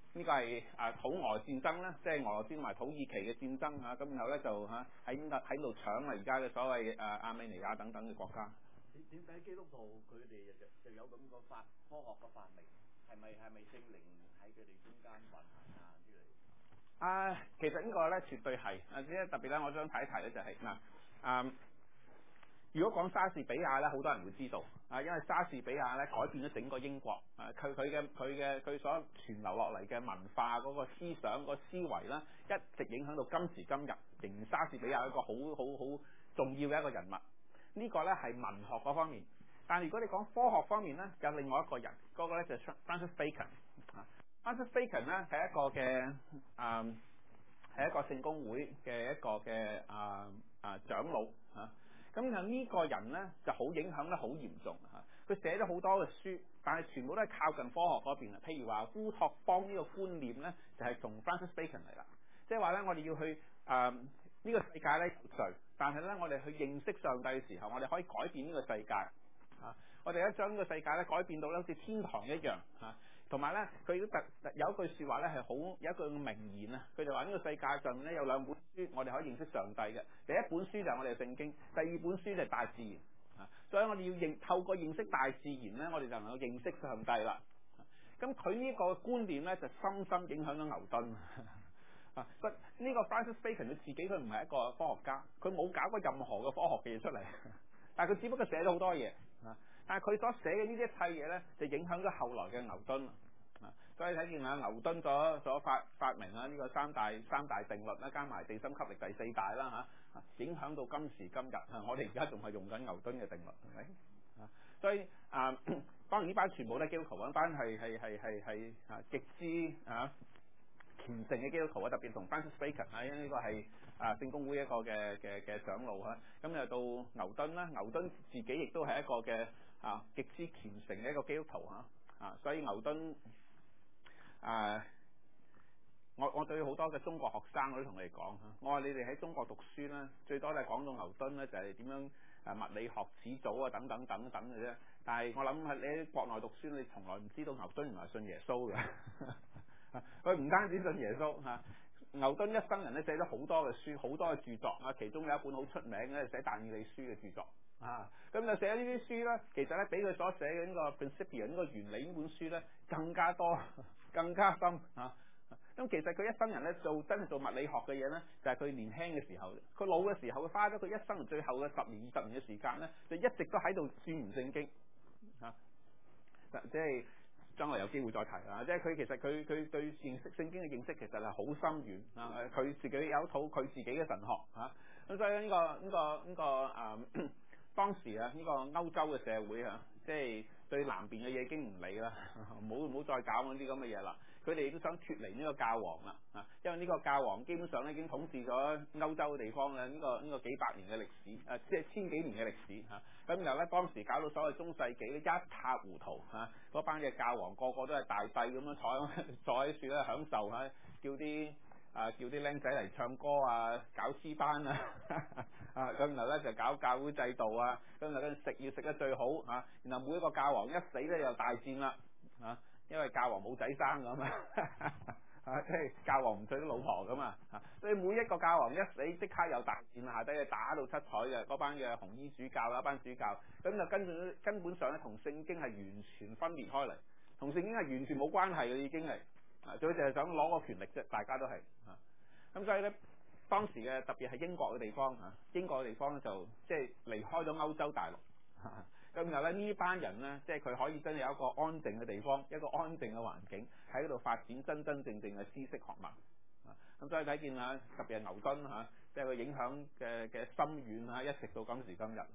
呢個係啊土俄戰爭啦，即係俄羅斯同埋土耳其嘅戰爭嚇，咁然後咧就嚇喺喺度搶啊而家嘅所謂誒亞美尼亞等等嘅國家。 點點解基督徒佢哋就就有咁個發科學嘅發明？係咪係咪聖靈喺佢哋中間運行啊之類？ 啊，其實呢個咧絕對係啊，即係特別咧，我想提一提咧就係、是、嗱啊。如果講莎士比亞咧，好多人會知道啊，因為莎士比亞咧改變咗整個英國啊，佢佢嘅佢嘅佢所傳流落嚟嘅文化嗰個思想、嗰個思維啦，一直影響到今時今日，仍然莎士比亞一個好好好重要嘅一個人物。呢個咧係文學嗰方面，但係如果你講科學方面咧，有另外一個人，嗰個咧就係 Francis Bacon 啊。Francis Bacon 咧係一個嘅啊，係一個聖公會嘅一個嘅啊啊長老啊。咁就呢個人咧就好影響得好嚴重嚇，佢寫咗好多嘅書，但係全部都係靠近科學嗰邊啊。譬如話烏托邦呢個觀念咧，就係從 Francis Bacon 嚟啦。即係話咧，我哋要去誒呢、呃呢個世界咧有罪，但係咧我哋去認識上帝嘅時候，我哋可以改變呢個世界啊！我哋咧將呢個世界咧改變到咧好似天堂一樣嚇。同埋咧，佢都特有一句説話咧係好有一句名言啊！佢就話呢個世界上咧有兩本書，我哋可以認識上帝嘅。第一本書就係我哋嘅聖經，第二本書就係大自然啊！所以我哋要認透過認識大自然咧，我哋就能夠認識上帝啦。咁佢呢個觀念咧就深深影響咗牛頓啊！不呢個 Francis Bacon 佢自己佢唔係一個科學家，佢冇搞過任何嘅科學嘅嘢出嚟，但係佢只不過寫咗好多嘢啊！但係佢所寫嘅呢啲一切嘢咧，就影響咗後來嘅牛頓啊！所以睇見啊，牛頓所所發發明啊呢個三大三大定律啦，加埋地心吸力第四大啦嚇，影響到今時今日啊！我哋而家仲係用緊牛頓嘅定律，係咪啊？所以啊，當然呢班全部都係基督徒，呢班係係係係係啊極之啊虔誠嘅基督徒啊，特別同 Francis Bacon 啊，因為呢個係啊聖公會一個嘅嘅嘅長老嚇，咁又到牛頓啦，牛頓自己亦都係一個嘅啊極之虔誠嘅一個基督徒嚇啊，所以牛頓啊，我我對好多嘅中國學生我都同你哋講嚇，我話你哋喺中國讀書咧，最多都係講到牛頓咧就係點樣啊物理學始祖啊等等等等嘅啫，但係我諗係你喺國內讀書，你從來唔知道牛頓原來係信耶穌嘅。佢唔單止信耶穌嚇，牛頓一生人咧寫咗好多嘅書，好多嘅著作啊，其中有一本好出名嘅寫但以理書嘅著作啊，咁就寫呢啲書咧，其實咧比佢所寫嘅呢個 Principia 呢個原理呢本書咧更加多、更加深嚇。咁其實佢一生人咧做真係做物理學嘅嘢咧，就係佢年輕嘅時候，佢老嘅時候，佢花咗佢一生人最後嘅十年、二十年嘅時間咧，就一直都喺度鑽研聖經嚇，即係。將來有機會再提啊！即係佢其實佢佢對認識聖經嘅認識其實係好深遠啊！佢自己有一套佢自己嘅神學嚇，咁、啊、所以呢、呢個呢、呢個呢、呢個啊當時啊呢個歐洲嘅社會啊，即係對南邊嘅嘢已經唔理啦，唔好唔好再搞嗰啲咁嘅嘢啦。佢哋都想脫離呢個教皇啦啊，因為呢個教皇基本上咧已經統治咗歐洲嘅地方嘅呢、呢個呢、呢個幾百年嘅歷史啊，即係千幾年嘅歷史嚇。咁、啊、然後咧當時搞到所謂中世紀咧一塌糊塗嚇，嗰、啊、班嘅教皇個個都係大帝咁樣坐坐喺樹咧享受嚇，叫啲啊叫啲僆仔嚟唱歌啊，搞詩班啊啊咁然後咧就搞教會制度啊，咁然後食要食得最好嚇、啊，然後每一個教皇一死咧又大戰啦嚇。啊因為教皇冇仔生㗎嘛，啊即係教皇唔娶到老婆㗎嘛，啊所以每一個教皇一死即刻又大戰，下低打到七彩嘅嗰班嘅紅衣主教啦，班主教，咁就根本根本上咧同聖經係完全分裂開嚟，同聖經係完全冇關係嘅已經係，啊最就係想攞個權力啫，大家都係，啊咁所以咧當時嘅特別係英國嘅地方嚇，英國嘅地方咧就即係離開咗歐洲大陸。啊咁然後咧呢班人咧，即係佢可以真係有一個安靜嘅地方，一個安靜嘅環境喺嗰度發展真真正正嘅知識學問。啊，咁所以睇見啊，特別係牛頓嚇，即係佢影響嘅嘅深遠啊，一直到今時今日啊。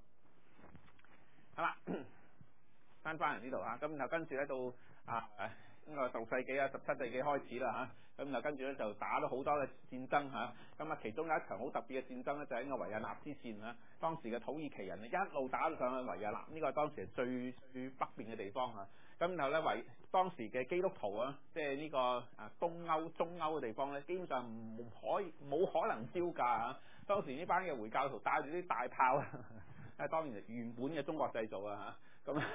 好啦，翻返嚟呢度嚇，咁然後跟住咧到啊呢個十六世紀啊、十七世紀開始啦嚇，咁然後跟住咧就打咗好多嘅戰爭嚇，咁啊其中有一場好特別嘅戰爭咧就係呢個維也納之戰嚇，當時嘅土耳其人啊一路打到上去維也納，呢、這個係當時係最最北邊嘅地方嚇，咁然後咧維當時嘅基督徒啊，即係呢個啊東歐、中歐嘅地方咧，基本上唔可以冇可能招架嚇，當時呢班嘅回教徒帶住啲大炮啊，當然原本嘅中國製造啊嚇，咁。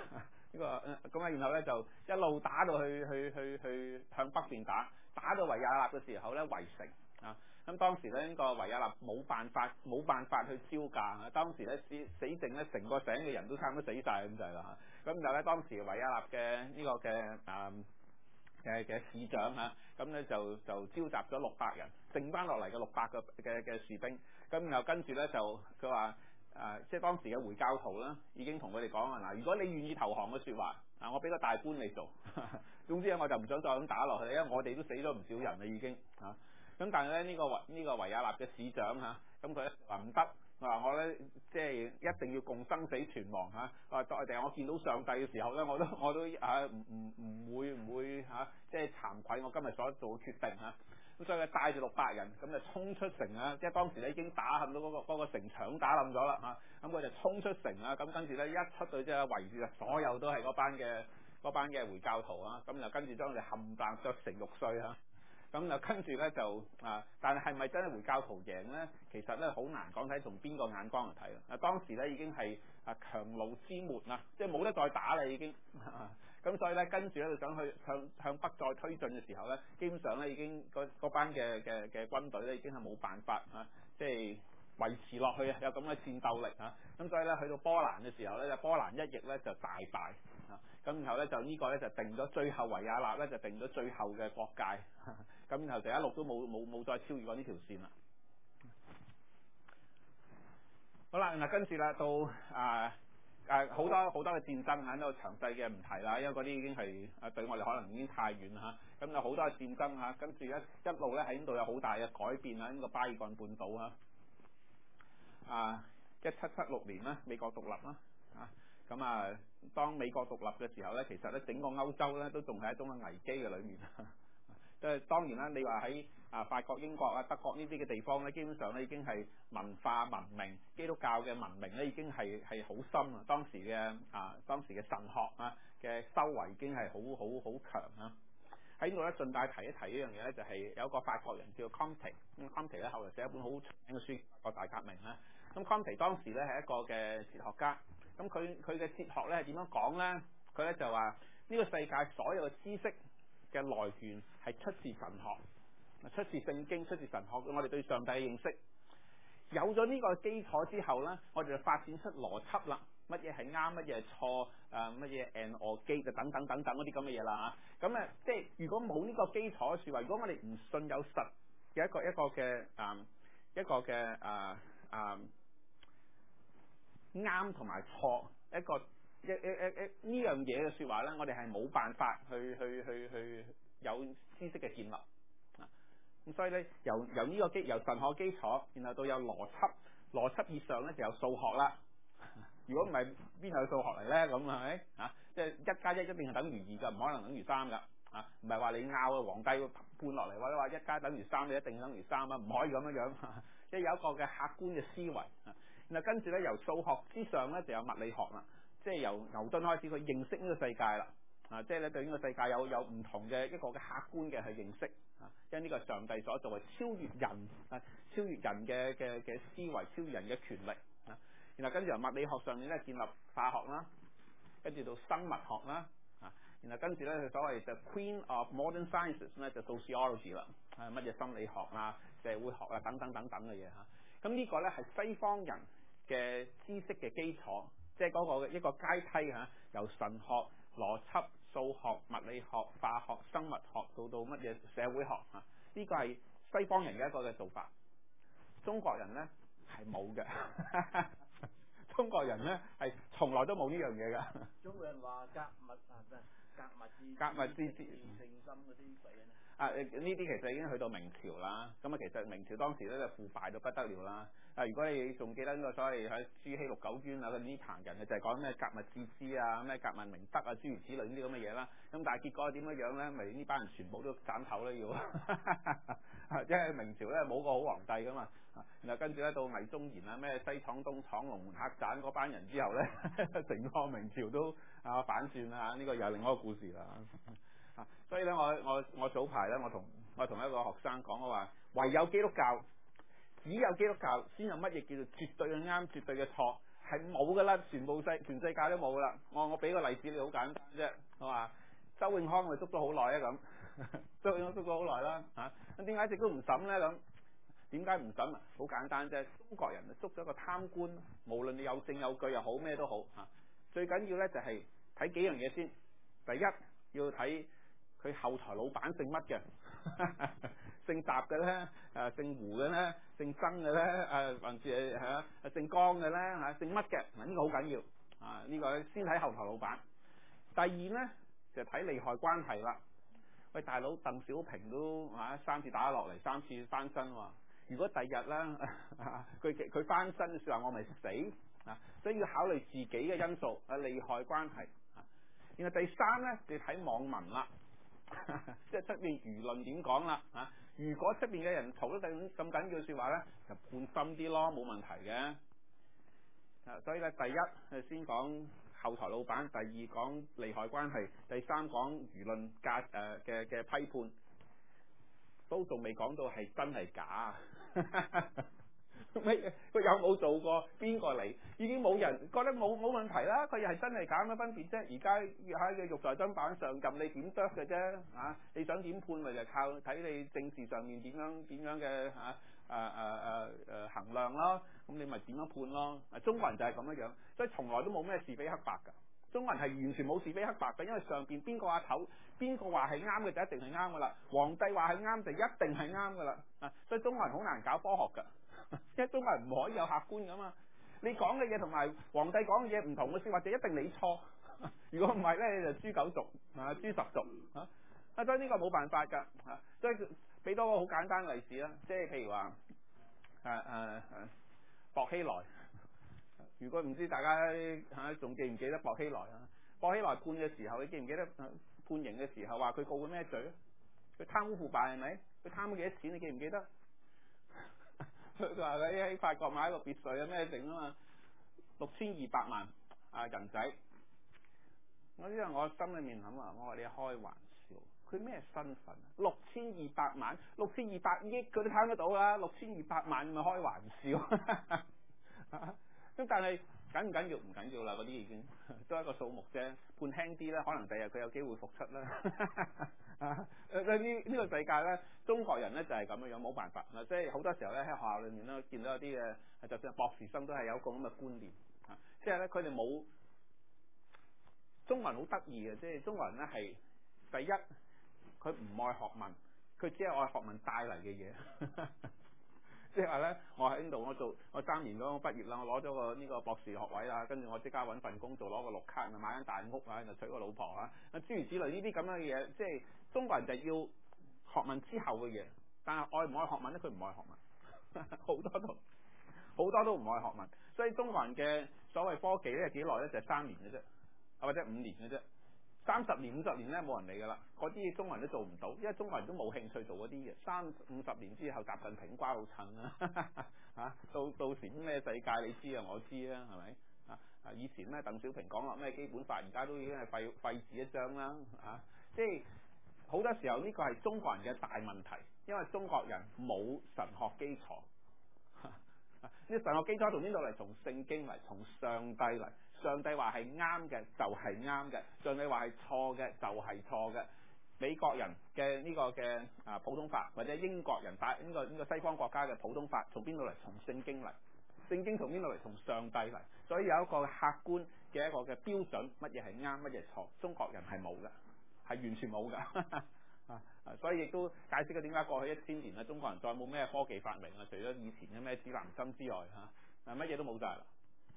呢個咁啊，然後咧就一路打到去去去去向北邊打，打到維也納嘅時候咧圍城啊！咁當時咧呢個維也納冇辦法冇辦法去招架啊！當時咧死死剩咧成個省嘅人都差唔多死晒咁滯啦嚇！咁就咧當時維也納嘅呢個嘅啊嘅嘅市長嚇，咁咧就就召集咗六百人，剩翻落嚟嘅六百個嘅嘅士兵，咁然後跟住咧就佢話。誒、呃，即係當時嘅回教徒啦，已經同佢哋講啊，嗱，如果你願意投降嘅説話，啊，我俾個大官你做，呵呵總之咧我就唔想再咁打落去，因為我哋都死咗唔少人啦已經嚇。咁、啊、但係咧呢、這個維呢、這個維也納嘅市長嚇，咁佢咧話唔得，話我咧即係一定要共生死存亡嚇。話待定我見到上帝嘅時候咧，我都我都嚇唔唔唔會唔會嚇、啊，即係慚愧我今日所做嘅決定嚇。咁、啊、所以佢帶住六百人咁就衝出城啊！即係當時咧已經打冧到嗰個嗰、嗰個城牆打冧咗啦嚇，咁佢就衝出城啊！咁跟住咧一出到即係圍住啊，所有都係嗰班嘅嗰班嘅回教徒啊！咁就跟住將佢哋冚唪唥剁成肉碎啊！咁就跟住咧就啊，但係係咪真係回教徒贏咧？其實咧好難講，睇從邊個眼光嚟睇啦。啊，當時咧已經係啊強弩之末啊，即係冇得再打啦已經。咁、啊、所以咧跟住咧就想去向向北再推進嘅時候咧，基本上咧已經嗰班嘅嘅嘅軍隊咧已經係冇辦法啊，即係維持落去啊，有咁嘅戰鬥力啊。咁所以咧去到波蘭嘅時候咧，就波蘭一役咧就大敗啊。咁然後咧就呢個咧就定咗最後維也納咧就定咗最後嘅國界。咁然後就一路都冇冇冇再超越過呢條線啦。好啦，嗱跟住啦到啊誒好多好多嘅戰爭喺度詳細嘅唔提啦，因為嗰啲已經係誒對我哋可能已經太遠啦嚇。咁有好多嘅戰爭嚇，跟住一一路咧喺呢度有好大嘅改變啦，呢個巴爾幹半島啊，啊一七七六年啦，美國獨立啦啊，咁啊當美國獨立嘅時候咧，其實咧整個歐洲咧都仲係一種嘅危機嘅裏面。即係當然啦，你話喺啊法國、英國啊、德國呢啲嘅地方咧，基本上咧已經係文化文明、基督教嘅文明咧已經係係好深啊！當時嘅啊當時嘅神學啊嘅修為已經係好好好強啊！喺呢度咧順帶提一提一樣嘢咧，就係、是、有一個法國人叫 Comte，咁 Comte 咧後來寫一本好長嘅書《法國大革命》啦。咁 Comte 當時咧係一個嘅哲學家，咁佢佢嘅哲學咧係點樣講咧？佢咧就話呢個世界所有嘅知識嘅來源係出自神學，出自聖經，出自神學。我哋對上帝嘅認識有咗呢個基礎之後呢，我哋就發展出邏輯啦，乜嘢係啱，乜嘢係錯，誒乜嘢 and or gate 等等等等嗰啲咁嘅嘢啦嚇。咁誒即係如果冇呢個基礎嘅説話，如果我哋唔信有實嘅一個一個嘅誒一個嘅誒誒啱同埋錯一個。一一一一呢樣嘢嘅説話咧，我哋係冇辦法去去去去有知識嘅建立啊！咁所以咧，由由呢個基由神學基礎，然後到有邏輯，邏輯以上咧就有數學啦。如果唔係邊度有數學嚟咧？咁係咪啊？即係一加一一定係等於二㗎，唔可能等於三㗎啊！唔係話你拗啊皇帝判落嚟，或者話一加等於三，你一定等於三啊！唔可以咁樣樣，即係有一個嘅客觀嘅思維啊！然後跟住咧，由數學之上咧就有物理學啦。即係由牛頓開始，佢認識呢個世界啦，啊！即係咧對呢個世界有有唔同嘅一個嘅客觀嘅去認識，啊！因為呢個係上帝所做嘅超越人啊，超越人嘅嘅嘅思維，超越人嘅權力啊！然後跟住由物理學上面咧建立化學啦，跟住到生物學啦，啊！然後跟住咧佢所謂就 Queen of Modern Sciences 咧就 Sociology 啦，啊乜嘢心理學啊、社會學啊等等等等嘅嘢嚇。咁呢個咧係西方人嘅知識嘅基礎。即係嗰個一個階梯嚇，由神學、邏輯、數學、物理學、化學、生物學到到乜嘢社會學嚇，呢個係西方人嘅一個嘅做法。中國人咧係冇嘅，中國人咧係從來都冇呢樣嘢㗎。 中國人話格物啊咩？格物致格物致知聖心嗰啲鬼咧。 啊！呢啲其實已經去到明朝啦。咁啊，其實明朝當時咧就腐敗到不得了啦。啊，如果你仲記得呢個所謂喺朱熹六九捐啊，嗰呢棚人嘅就係講咩格物致知啊，咩格物明德啊，諸如此類呢啲咁嘅嘢啦。咁但係結果點樣樣咧？咪呢班人全部都斬頭啦要。因為明朝咧冇個好皇帝噶嘛。然後跟住咧到魏忠賢啊，咩西廠東廠龍門客棧嗰班人之後咧，成個明朝都啊反轉啦。呢個又係另一個故事啦。啊，所以咧，我我我早排咧，我同我同一個學生講，我話唯有基督教，只有基督教先有乜嘢叫做絕對嘅啱、絕對嘅錯， 係冇噶啦，全部世全世界都冇噶啦。我我俾個例子你好簡單啫，我話周永康咪捉咗好耐啊咁，周永康捉咗好耐啦嚇，咁點解一直都唔審咧咁？點解唔審啊？好簡單啫，中國人捉咗個貪官，無論你有證有據又好咩都好嚇，最緊要咧就係睇幾樣嘢先。第一要睇佢後台老闆姓乜嘅，姓習嘅咧，誒姓胡嘅咧，姓曾嘅咧，誒還是係嚇姓江嘅咧嚇，姓乜嘅？嗱呢個好緊要啊！呢個先睇後台老闆。第二咧就睇利害關係啦。喂，大佬鄧小平都嚇三次打落嚟，三次翻身喎。如果第日咧佢佢翻身嘅説話，我咪死啊！所以要考慮自己嘅因素啊，利害關係啊。然後第三咧，你睇網民啦，即係出邊輿論點講啦啊！如果出邊嘅人嘈得咁咁緊要説話咧，就判心啲咯，冇問題嘅。啊，所以咧，第一先講後台老闆，第二講利害關係，第三講輿論價誒嘅嘅批判，都仲未講到係真係假。咩？佢有冇做過？邊個嚟？已經冇人覺得冇冇問題啦。佢又係真係假乜分別啫？而家喺個肉在砧板上，任你點剁嘅啫。啊，你想點判咪就靠睇你政治上面點樣點樣嘅嚇誒誒誒誒衡量咯。咁你咪點樣判咯？中國人就係咁樣樣，所以從來都冇咩是非黑白㗎。中國人係完全冇是非黑白嘅，因為上邊邊個阿頭邊個話係啱嘅就一定係啱㗎啦。皇帝話係啱就一定係啱㗎啦。啊，所以中國人好難搞科學㗎。因為中國人唔可以有客觀噶嘛，你講嘅嘢同埋皇帝講嘅嘢唔同嘅，或者一定你錯。如果唔係咧，你就豬狗族啊，豬十族啊。啊，所以呢個冇辦法㗎啊。所以俾多個好簡單嘅例子啦，即係譬如話誒誒誒薄熙來。如果唔知大家嚇仲記唔記得薄熙來啊？薄熙來判嘅時候，你記唔記得判刑嘅時候話佢告佢咩罪啊？佢貪污腐敗係咪？佢貪咗幾多錢？你記唔記得？佢話佢喺法國買一個別墅啊咩整啊嘛，六千二百萬啊人仔。我因為我心裏面諗啊，我話你開玩笑，佢咩身份啊？六千二百萬，六千二百億佢都貪得到啦，六千二百萬咪開玩笑。咁但係緊唔緊要？唔緊要啦，嗰啲已經都係一個數目啫。判輕啲咧，可能第日佢有機會復出啦。啊！呢呢個世界咧，中國人咧就係咁樣樣，冇辦法嗱。即係好多時候咧喺學校裏面咧，見到有啲嘅，就算博士生都係有一個咁嘅觀念啊。即係咧，佢哋冇中國人好得意嘅，即係中國人咧係第一，佢唔愛學問，佢只係愛學問帶嚟嘅嘢。即係話咧，我喺呢度，我做我三年嗰個畢業啦，我攞咗個呢個博士學位啦，跟住我即刻揾份工做，攞個綠卡，買間大屋啊，就娶個老婆啊，諸如此類呢啲咁樣嘅嘢，即係中國人就要學問之後嘅嘢，但係愛唔愛學問咧？佢唔愛學問，好多都好多都唔愛學問，所以中國人嘅所謂科技咧係幾耐咧？就係三年嘅啫，或者五年嘅啫。三十年、五十年咧冇人理㗎啦，嗰啲中國人都做唔到，因為中國人都冇興趣做嗰啲嘢。三五十年之後，習近平瓜老襯啦，嚇到到時咩世界你知啊，我知啊，係咪啊？啊以前咩鄧小平講落咩基本法，而家都已經係廢廢紙一張啦，嚇、啊！即係好多時候呢個係中國人嘅大問題，因為中國人冇神學基礎。呢神學基礎從邊度嚟？從聖經嚟，從上帝嚟。上帝話係啱嘅就係啱嘅，上帝話係錯嘅就係錯嘅。美國人嘅呢個嘅啊普通法，或者英國人大呢個呢個西方國家嘅普通法，從邊度嚟？從聖經嚟。聖經從邊度嚟？從上帝嚟。所以有一個客觀嘅一個嘅標準，乜嘢係啱，乜嘢錯。中國人係冇嘅，係完全冇嘅。啊，所以亦都解釋咗點解過去一千年啊，中國人再冇咩科技發明啊，除咗以前嘅咩指南針之外，嚇，乜嘢都冇晒啦。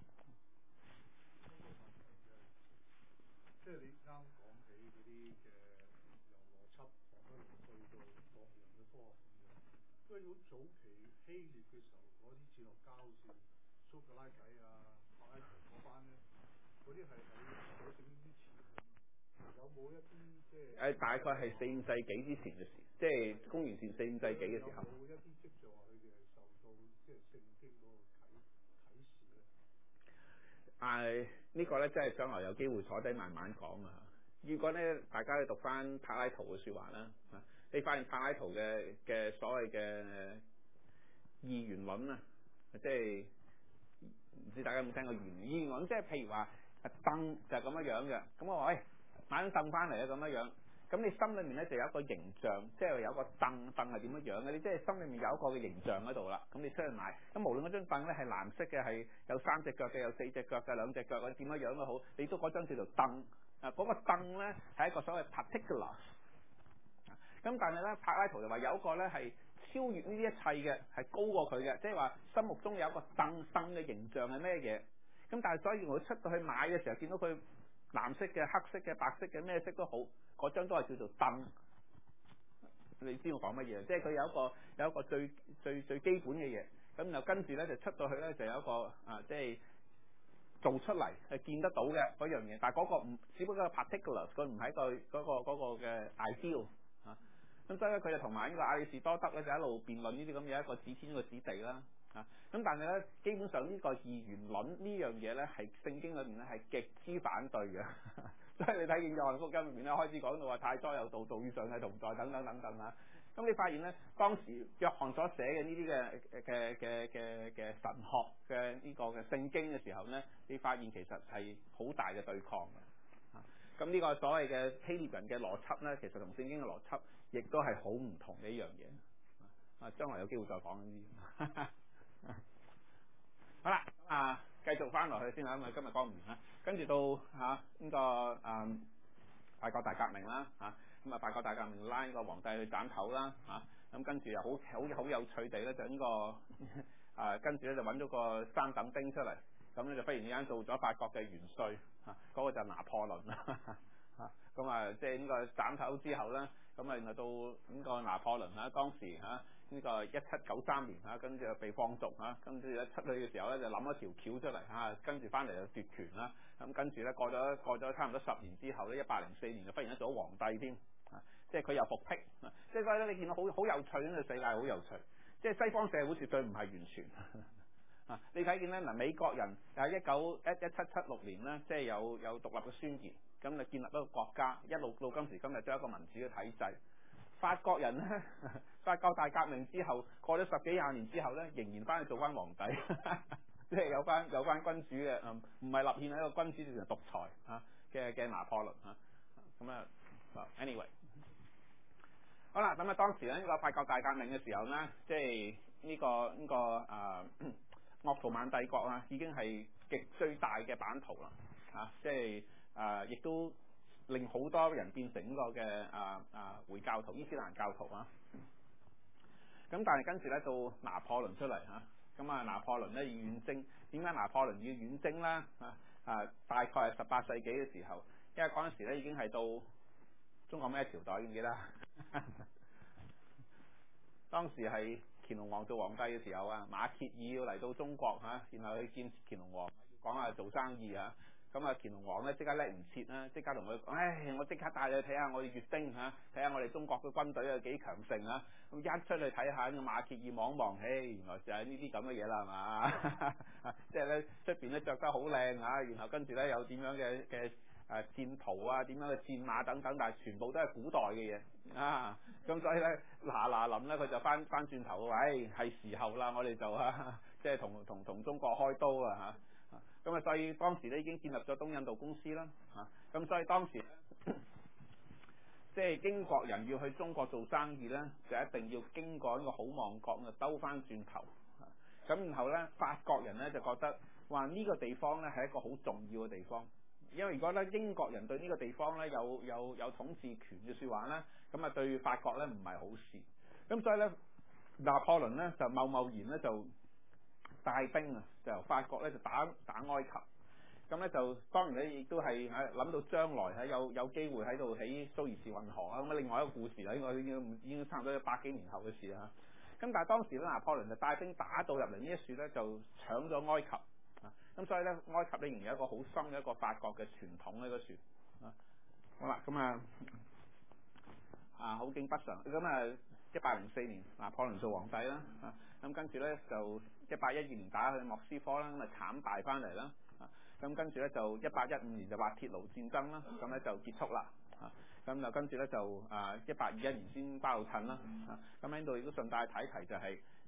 即係你啱講起嗰啲嘅由邏輯學一路去到各樣嘅科學咁樣，因為好早期希臘嘅時候嗰啲哲學家好似蘇格拉底啊、柏拉圖嗰班咧，嗰啲係喺寫聖經之前，有冇一啲即係誒大概係四五世紀之前嘅事，即係公元前四五世紀嘅時候。 有冇一啲跡象話佢哋係受到即係聖經嗰個啟啟示咧？ 誒呢個咧，真係將來有機會坐低慢慢講啊！如果咧大家去讀翻柏拉圖嘅説話啦，啊，你發現柏拉圖嘅嘅所謂嘅二元論啊，即係唔知大家有冇聽過二元論？二元論即係譬如話凳就係咁樣樣嘅，咁我話喂買張凳翻嚟啊咁樣樣。咁你心裏面咧就有一個形象，即係有個凳凳係點樣樣嘅，你即係心裏面有一個嘅形象喺度啦。咁你出去買，咁無論嗰張凳咧係藍色嘅，係有三隻腳嘅，有四隻腳嘅，兩隻腳或者點樣樣都好，你都嗰張叫做凳。啊，嗰個凳咧係一個所謂 particular。咁但係咧，柏拉圖就話有一個咧係超越呢啲一切嘅，係高過佢嘅，即係話心目中有一個凳凳嘅形象係咩嘢？咁但係所以我出到去買嘅時候，見到佢藍色嘅、黑色嘅、白色嘅，咩色都好。嗰張都係叫做凳，你知我講乜嘢？即係佢有一個有一個最最最基本嘅嘢，咁然後跟住咧就出到去咧就有一個啊，即係做出嚟係見得到嘅嗰樣嘢，但係嗰個唔只不過係 particular，佢唔係個嗰個嗰個嘅 ideal 啊。咁所以咧佢就同埋呢個亞里士多德咧就一路辯論呢啲咁嘅一個指天一個指地啦。啊，咁但係咧基本上呢個二元論呢樣嘢咧係聖經裏面咧係極之反對嘅。所以你睇見約翰福音入面咧開始講到話太初有道，道與上帝同在等等等等啊。咁你發現咧當時約翰所寫嘅呢啲嘅嘅嘅嘅嘅神學嘅呢個嘅聖經嘅時候咧，你發現其實係好大嘅對抗嘅。啊，咁呢個所謂嘅希臘人嘅邏輯咧，其實同聖經嘅邏輯亦都係好唔同嘅一樣嘢。啊，將來有機會再講呢啲。好啦，啊，繼續翻落去先啦，因為今日講唔完啦。跟住到嚇呢、啊這個誒法國大革命啦，嚇咁啊法國大革命拉呢個皇帝去斬頭啦，嚇、啊、咁跟住又好好好有趣地咧就呢、這個誒、啊、跟住咧就揾咗個三等兵出嚟，咁咧就忽然之間做咗法國嘅元帥，嚇、啊、嗰、那個就拿破崙啦，嚇咁啊即係呢個斬頭之後咧，咁啊然後到呢個拿破崙啊當時嚇。啊呢個一七九三年嚇，跟住就被放逐嚇，跟住咧出去嘅時候咧就諗一條橋出嚟嚇，跟住翻嚟就奪權啦。咁跟住咧過咗過咗差唔多十年之後咧，一八零四年就忽然間做咗皇帝添，啊！即係佢又復辟，即係所以咧你見到好好有趣，呢個世界好有趣。即係西方社會絕對唔係完全啊！你睇見咧嗱，美國人喺一九一一七七六年咧，即係有有獨立嘅宣言，咁就建立一個國家，一路到今時今日都有一個民主嘅體制。法國人咧，法國大革命之後，過咗十幾廿年之後咧，仍然翻去做翻皇帝，即係有翻有翻君主嘅，唔唔係立憲係一個君主，變成獨裁嚇嘅嘅拿破崙嚇，咁啊 ，anyway， 好啦，咁啊當時咧呢個法國大革命嘅時候咧，即係呢個呢個啊鄂圖曼帝國啊，已經係極最大嘅版圖啦，嚇，即係啊亦都。令好多人變成呢個嘅啊啊回教徒伊斯蘭教徒啊，咁但係跟住咧到拿破崙出嚟嚇，咁啊拿破崙咧要遠征，點解拿破崙要遠征咧？啊啊大概係十八世紀嘅時候，因為嗰陣時咧已經係到中國咩朝代記唔記得？當時係乾隆皇做皇帝嘅時候啊，馬歇爾要嚟到中國嚇，然後去見乾隆皇，講下做生意啊。咁啊，乾隆皇咧即刻叻唔切啦，即刻同佢講：唉，我即刻帶你去睇下我哋閱兵嚇，睇下我哋中國嘅軍隊有幾強盛啊！咁一出去睇下，個馬歇爾望望，唉，原來就係呢啲咁嘅嘢啦，係嘛？即係咧出邊咧着得好靚嚇，然後跟住咧有點樣嘅嘅誒戰袍啊，點樣嘅戰馬等等，但係全部都係古代嘅嘢啊！咁所以咧嗱嗱臨咧，佢就翻翻轉頭，喂，係時候啦，我哋就啊，即係同同同中國開刀啊嚇！咁啊，所以當時咧已經建立咗東印度公司啦，嚇、啊！咁所以當時即係英國人要去中國做生意咧，就一定要經過一個好望角，就兜翻轉頭。咁、啊、然後咧，法國人咧就覺得話呢個地方咧係一個好重要嘅地方，因為如果咧英國人對呢個地方咧有有有統治權嘅説話咧，咁啊對法國咧唔係好事。咁所以咧，拿破崙咧就貿貿然咧就帶兵啊，就由法國咧就打打埃及，咁咧就當然咧亦都係喺諗到將來喺有有機會喺度起蘇伊士運河啊，咁啊另外一個故事啦，應該已經已經差唔多百幾年後嘅事啦。咁但係當時咧拿破崙就帶兵打到入嚟呢一處咧，就搶咗埃及啊，咁所以咧埃及咧仍然有一個好深嘅一個法國嘅傳統喺嗰處啊。好啦，咁啊啊好景不常，咁啊一八零四年拿破崙做皇帝啦，啊咁跟住咧就一八一二年打去莫斯科啦，咁啊慘敗翻嚟啦，啊咁跟住咧就一八一五年就滑鐵盧戰爭啦，咁咧就結束啦，啊咁就跟住咧就啊一八二一年先巴魯褪啦，啊咁喺度亦都順帶提一提就係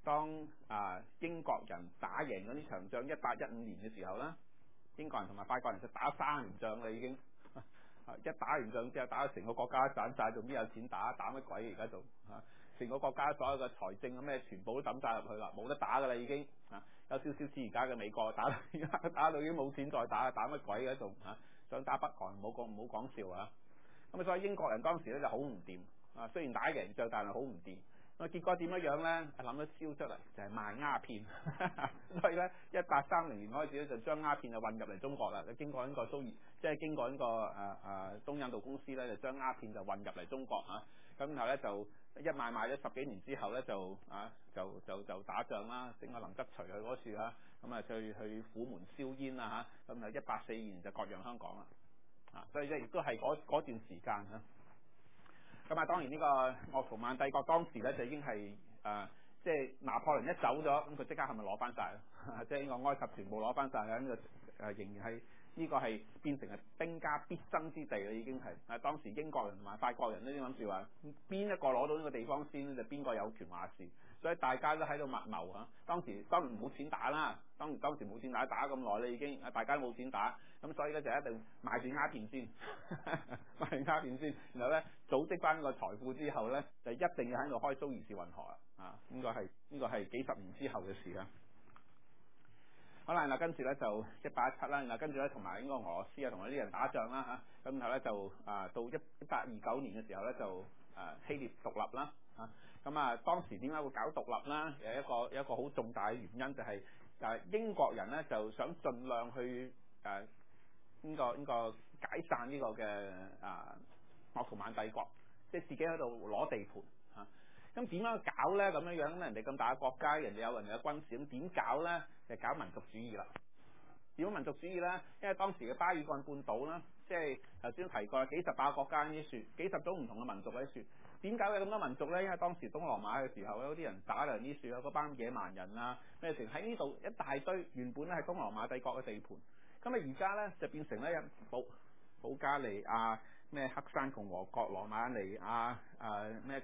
當啊英國人打贏咗呢場仗一八一五年嘅時候啦，英國人同埋法國人就打三年仗啦已經。一打完仗之後，打到成個國家散晒，仲邊有錢打？打乜鬼而家仲嚇？成個國家所有嘅財政啊咩，全部都抌晒入去啦，冇得打噶啦已經嚇。有少少似而家嘅美國打到打到已經冇錢再打，打乜鬼嘅仲嚇？想打北韓唔好講唔好講笑啊！咁啊，所以英國人當時咧就好唔掂啊。雖然打贏仗，但係好唔掂。咁啊，結果點樣樣咧？諗咗招出嚟，就係、是、賣鴉片。所以咧，一八三零年開始咧，就將鴉片就運入嚟中國啦。經過呢個蘇伊，即係經過呢、這個誒誒、呃、東印度公司咧，就將鴉片就運入嚟中國嚇。咁、啊、然後咧就一賣賣咗十幾年之後咧，就啊就就就打仗啦，整個林則徐去嗰處嚇，咁啊去去虎門銷煙啊嚇。咁啊，一八四二年就割讓香港啦。啊，所以咧亦都係嗰段時間嚇。咁啊，當然呢個鄂圖曼帝國當時咧就已經係誒、呃，即係拿破崙一走咗，咁佢即刻係咪攞翻晒？即係呢個埃及全部攞翻晒啊！呢、這個誒、呃、仍然係呢、這個係變成係兵家必爭之地啦，已經係啊！當時英國人同埋法國人都諗住話，邊一個攞到呢個地方先咧，就邊個有權話事。所以大家都喺度密謀啊！當時當然冇錢打啦，當然當時冇錢打，打咁耐啦已經，大家都冇錢打，咁所以咧就一定賣住鴉片先，賣完鴉片先，然後咧組織翻個財富之後咧，就一定要喺度開蘇伊士運河啦！啊，應該係呢個係幾十年之後嘅事啦。好啦，嗱跟住咧就一八一七啦，然後跟住咧同埋呢個俄羅斯啊同埋啲人打仗啦嚇，咁然後咧就啊到一一八二九年嘅時候咧就啊希臘獨立啦嚇，咁啊當時點解會搞獨立啦？有一個有一個好重大嘅原因就係誒英國人咧就想盡量去誒呢個呢個解散呢個嘅啊鄂圖曼帝國，即係自己喺度攞地盤嚇。咁點樣搞咧？咁樣樣咧，人哋咁大嘅國家，人哋有人哋嘅軍事，咁點搞咧？就搞民族主義啦。點樣民族主義咧？因為當時嘅巴爾幹半島啦，即係頭先提過，幾十把國家啲説，幾十種唔同嘅民族喺説。點解有咁多民族咧？因為當時東羅馬嘅時候，有啲人打量啲説啊，嗰班野蠻人啊，咩成喺呢度一大堆，原本咧係東羅馬帝國嘅地盤。咁啊而家咧就變成咧保保加利亞。咩黑山共和國、羅馬尼亞、誒咩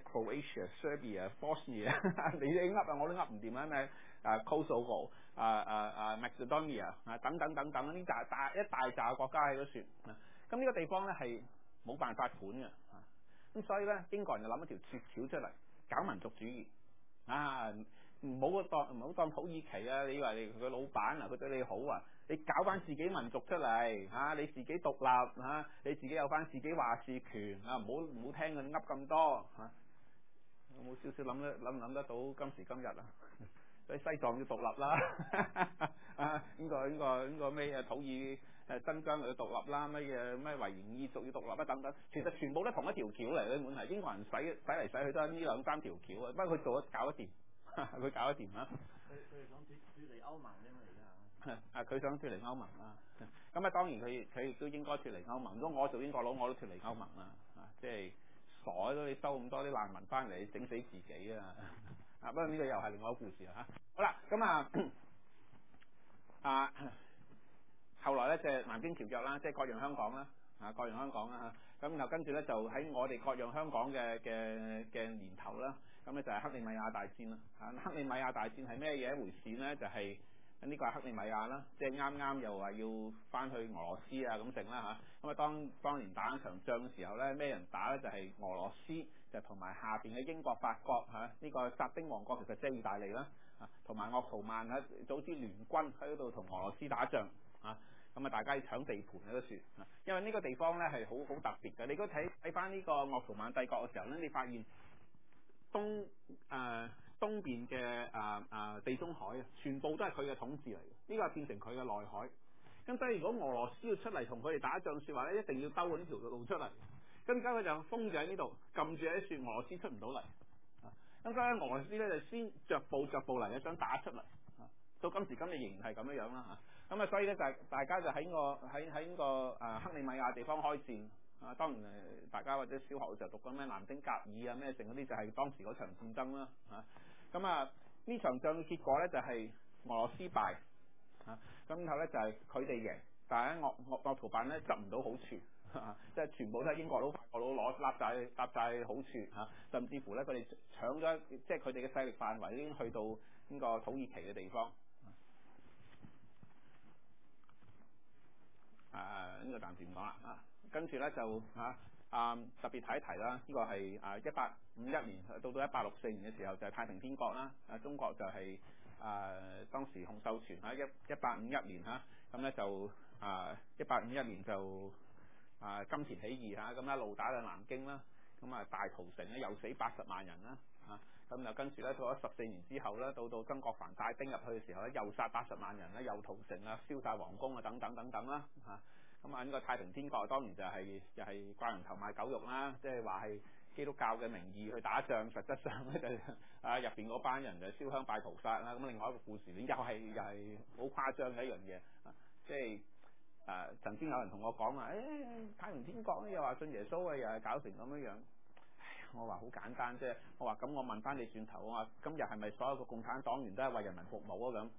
Croatia、Serbia、Bosnia， 你哋噏啊，我都噏唔掂啊！咩誒 Kosovo、啊啊啊 Macedonia 啊等等等等呢大大一大紮國家喺度算，咁呢個地方咧係冇辦法管嘅，咁所以咧英國人就諗一條絕橋出嚟，搞民族主義啊！唔好當唔好當土耳其啊！你以為你佢老闆啊，佢對你好啊？你搞翻自己民族出嚟嚇、啊，你自己獨立嚇、啊，你自己有翻自己話事權啊！唔好唔好聽佢噏咁多嚇。有冇少少諗得諗唔諗得到今時今日啊？所以西藏要獨立啦，啊呢個呢個呢個咩啊土耳誒新疆要獨立啦，乜嘢咩維吾爾族要獨立啊等等，其實全部都同一條橋嚟嘅，本係英國人使使嚟使去都係呢兩三條橋啊，不過佢做得搞得掂，佢搞得掂啊！ 佢佢哋想脱脱離歐盟啫嘛而家啊佢想脱離歐盟啦，咁啊當然佢佢亦都應該脱離歐盟。如果我做英國佬，我都脱離歐盟啦，啊即係傻咗你收咁多啲難民翻嚟，整死自己啊！啊，不過呢個又係另外一個故事啊！好啦，咁啊啊，後來咧就係南京條約啦，即係割讓香港啦，啊割讓香港啦嚇，咁然後跟住咧就喺我哋割讓香港嘅嘅嘅年頭啦，咁咧就係克里米亞大戰啦。啊，克里米亞大戰係咩嘢一回事咧？就係、是、呢個係克里米亞啦，即係啱啱又話要翻去俄羅斯啊咁剩啦嚇。咁啊當當年打一場仗嘅時候咧，咩人打咧？就係、是、俄羅斯。就同埋下邊嘅英國、法國嚇，呢、啊這個薩丁王國其實即係意大利啦，啊，同埋鄂圖曼喺組織聯軍喺嗰度同俄羅斯打仗，啊，咁啊大家要搶地盤喺度説，啊，因為呢個地方咧係好好特別嘅。你如果睇睇翻呢個鄂圖曼帝國嘅時候咧，你發現東誒、呃、東邊嘅啊啊地中海啊，全部都係佢嘅統治嚟嘅，呢、這個係變成佢嘅內海。咁所以如果俄羅斯要出嚟同佢哋打仗説話咧，一定要兜呢條路出嚟。咁而家佢就封住喺呢度，撳住喺船，俄羅斯出唔到嚟。咁所以俄羅斯咧就先逐步逐步嚟嘅，想打出嚟。到今時今日仍然係咁樣樣啦嚇。咁啊，所以咧就大家就喺個喺喺呢個誒克里米亞地方開戰。啊，當然誒，大家或者小學嘅時候讀過咩南丁格爾啊咩剩嗰啲，就係當時嗰場戰爭啦嚇。咁啊，呢場仗嘅結果咧就係俄羅斯敗。嚇，咁然後咧就係佢哋贏。 但係咧，鄂鄂鄂圖曼咧執唔到好處，即係全部都係英國佬、法國佬攞攬晒攬晒好處嚇，甚至乎咧佢哋搶咗，即係佢哋嘅勢力範圍已經去到呢個土耳其嘅地方。誒、啊、呢、這個暫時唔講啦啊，跟住咧就嚇啊特別提一提啦，呢、這個係啊一八五一年到到一八六四年嘅時候就係、是、太平天國啦，啊中國就係、是、啊當時洪秀全嚇一一八五一年嚇，咁咧就啊一八五一年就啊金田起義嚇，咁一路打到南京啦，咁啊大屠城咧又死八十萬人啦嚇，咁就跟住咧到咗十四年之後咧，到到曾國藩帶兵入去嘅時候咧，又殺八十萬人啦，又屠城啊，燒晒皇宮啊，等等等等啦嚇。咁啊呢個太平天國當然就係又係掛人頭賣狗肉啦，即係話係基督教嘅名義去打仗，實質上咧就啊入邊嗰班人就燒香拜菩薩啦。咁另外一個故事又係又係好誇張嘅一樣嘢，即係誒曾經有人同我講話，誒、哎、太平天國又話信耶穌啊，又係搞成咁樣樣。我話好簡單啫，我話咁我問翻你轉頭，我話今日係咪所有嘅共產黨員都係為人民服務啊？咁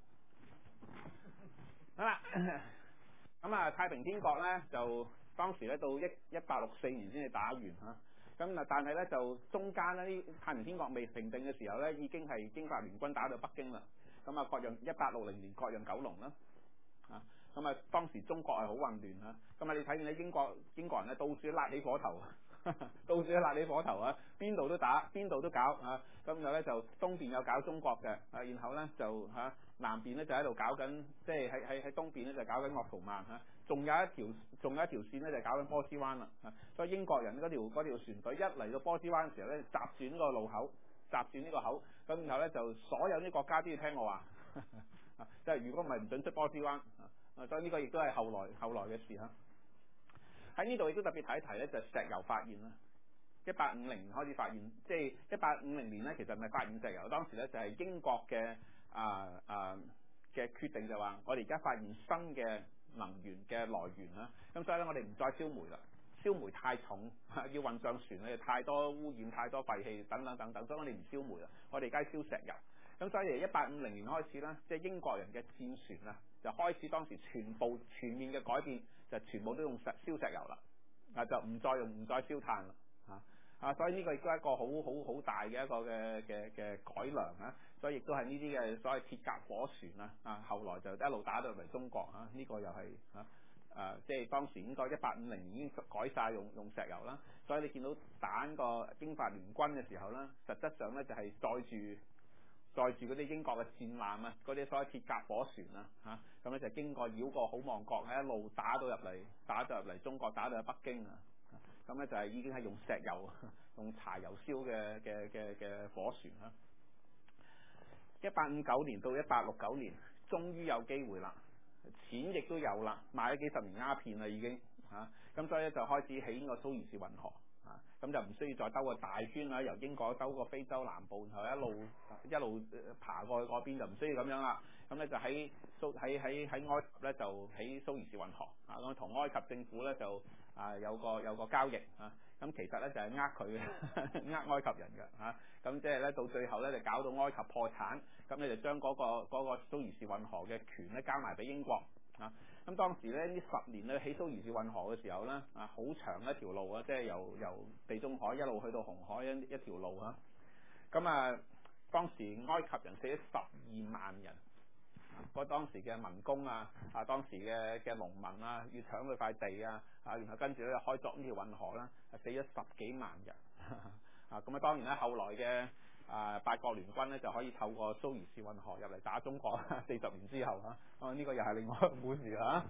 好啦。咁啊，太平天國咧就當時咧到一一八六四年先至打完嚇，咁啊但係咧就中間咧啲太平天國未平定嘅時候咧，已經係英法聯軍打到北京啦，咁啊割讓一八六零年割讓九龍啦，啊咁啊當時中國係好混亂嚇，咁啊你睇見咧英國英國人咧到處都焫起火頭。到處都焫起火頭啊！邊度都打，邊度都搞啊！咁就咧就東邊有搞中國嘅，啊然後咧就嚇、啊、南邊咧就喺度搞緊，即係喺喺喺東邊咧就搞緊鄂圖曼嚇，仲、啊、有一條仲有一條線咧就搞緊波斯灣啦、啊，所以英國人嗰條嗰條船隊一嚟到波斯灣嘅時候咧，閘住呢個路口，閘住呢個口，咁然後咧就所有啲國家都要聽我話，即係如果唔係唔準出波斯灣，啊所以呢個亦都係後來後來嘅事嚇。喺呢度亦都特別睇一提咧，就係、石油發現啦。一八五零年開始發現，即係一八五零年咧，其實唔係發現石油，當時咧就係英國嘅啊啊嘅決定就話，我哋而家發現新嘅能源嘅來源啦，咁所以咧我哋唔再燒煤啦，燒煤太重，要運上船咧太多污染、太多廢氣等等等等，所以我哋唔燒煤啦，我哋而家燒石油。咁所以一八五零年開始啦，即係英國人嘅戰船啊，就開始當時全部全面嘅改變，就全部都用石燒石油啦，啊就唔再用唔再燒炭啦，嚇啊，所以呢個亦都係一個好好好大嘅一個嘅嘅嘅改良啊，所以亦都係呢啲嘅所謂鐵甲火船啊，啊後來就一路打到嚟中國啊，呢、這個又係嚇誒，即係當時應該一八五零年已經改晒用用石油啦，所以你見到打個英法聯軍嘅時候咧，實質上咧就係載住。載住嗰啲英國嘅戰艦啊，嗰啲所謂鐵甲火船啊，嚇咁咧就經過繞過好望角，喺一路打到入嚟，打到入嚟中國，打到去北京啊，咁咧就係已經係用石油、用柴油燒嘅嘅嘅嘅火船啦。一八五九年到一八六九年，終於有機會啦，錢亦都有啦，賣咗幾十年鴉片啦已經嚇，咁所以咧就開始起呢個蘇伊士運河。咁就唔需要再兜個大圈啦，由英國兜過非洲南部，然後一路一路爬過去嗰邊就唔需要咁樣啦。咁咧就喺蘇喺喺喺埃及咧就起蘇伊士運河啊，咁同埃及政府咧就啊有個有個交易啊。咁其實咧就係呃佢嘅，呃埃及人嘅嚇。咁即係咧到最後咧就搞到埃及破產，咁你就將嗰個嗰個蘇伊士運河嘅權咧交埋俾英國啊。咁當時咧呢十年咧起蘇伊士運河嘅時候咧啊，好長一條路啊，即係由由地中海一路去到紅海一一條路啊。咁啊，當時埃及人死咗十二萬人，嗰當時嘅民工啊，啊當時嘅嘅農民啊，要搶佢塊地啊，啊然後跟住咧開鑿呢條運河啦，死咗十幾萬人啊。咁啊，當然咧後來嘅啊八國聯軍咧就可以透過蘇伊士運河入嚟打中國，四十年之後啊，啊呢個又係另外一個故事啊。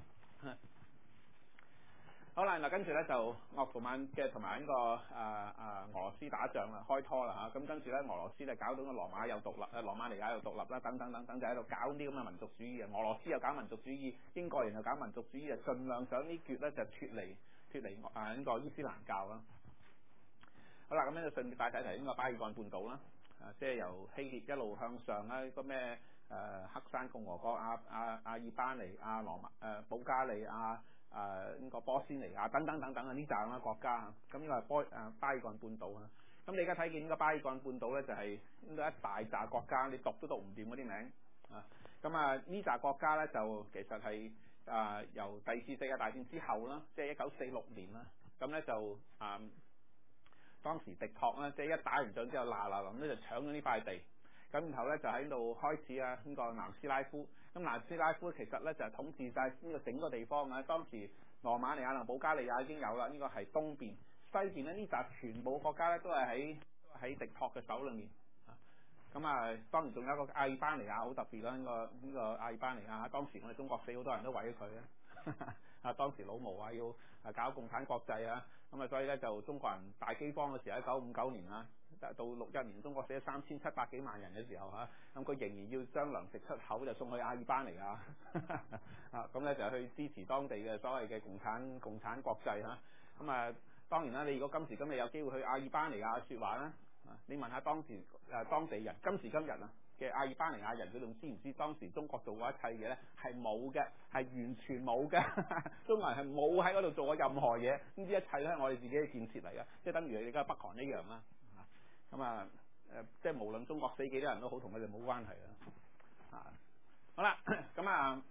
好啦，嗱跟住咧就鄂圖曼嘅同埋呢個啊啊俄羅斯打仗啦，開拖啦嚇，咁跟住咧俄羅斯咧搞到個羅馬又獨立，啊羅馬尼亞又獨立啦，等等等等就喺度搞啲咁嘅民族主義啊，俄羅斯又搞民族主義，英國人又搞民族主義，啊盡量想呢橛咧就脫離脫離啊呢個伊斯蘭教啦。好啦，咁咧就順帶睇睇呢個巴爾幹半島啦，啊即係由希臘一路向上啦，個咩誒黑山共和國、阿阿阿爾巴尼亞、羅馬誒保加利亞。誒呢個波斯尼亞等等等等啊呢紮啦國家，咁呢個係波誒巴爾幹半島啊。咁你而家睇見呢個巴爾幹半島咧，就係應該一大紮國家，你讀都讀唔掂嗰啲名啊。咁啊呢紮國家咧就其實係啊、呃、由第二次世界大戰之後啦，即係一九四六年啦，咁咧就啊、呃、當時狄托咧，即係一打完仗之後嗱嗱臨咧就搶咗呢塊地，咁然後咧就喺度開始啊呢個南斯拉夫，咁南斯拉夫其實咧就係統治晒呢個整個地方啊，當時羅馬尼亞同保加利亞已經有啦，呢、這個係東邊，西邊咧呢紮全部國家咧都係喺喺狄托嘅手裏面。咁啊，當然仲有一個阿爾巴尼亞好特別啦，呢、這個呢、這個阿爾巴尼亞，當時我哋中國死好多人都為咗佢啊！啊，當時老毛話要啊搞共產國際啊，咁啊，所以咧就中國人大饑荒嘅時候，一九五九年啊，到六一年中國死咗三千七百幾萬人嘅時候嚇，咁佢仍然要將糧食出口就送去阿爾巴尼亞啊，咁咧就去支持當地嘅所謂嘅共產共產國際嚇，咁啊當然啦，你如果今時今日有機會去阿爾巴尼亞説話咧。你問下當時誒、呃、當地人，今時今日啊嘅阿爾巴尼亞人，佢仲知唔知當時中國做過一切嘢咧？係冇嘅，係完全冇嘅。中國人係冇喺嗰度做過任何嘢，呢啲一切咧係我哋自己嘅建設嚟嘅，即係等於你而家北韓一樣啦。咁啊誒，即係無論中國死幾多人都好，同佢哋冇關係啊。啊，好啦，咁啊，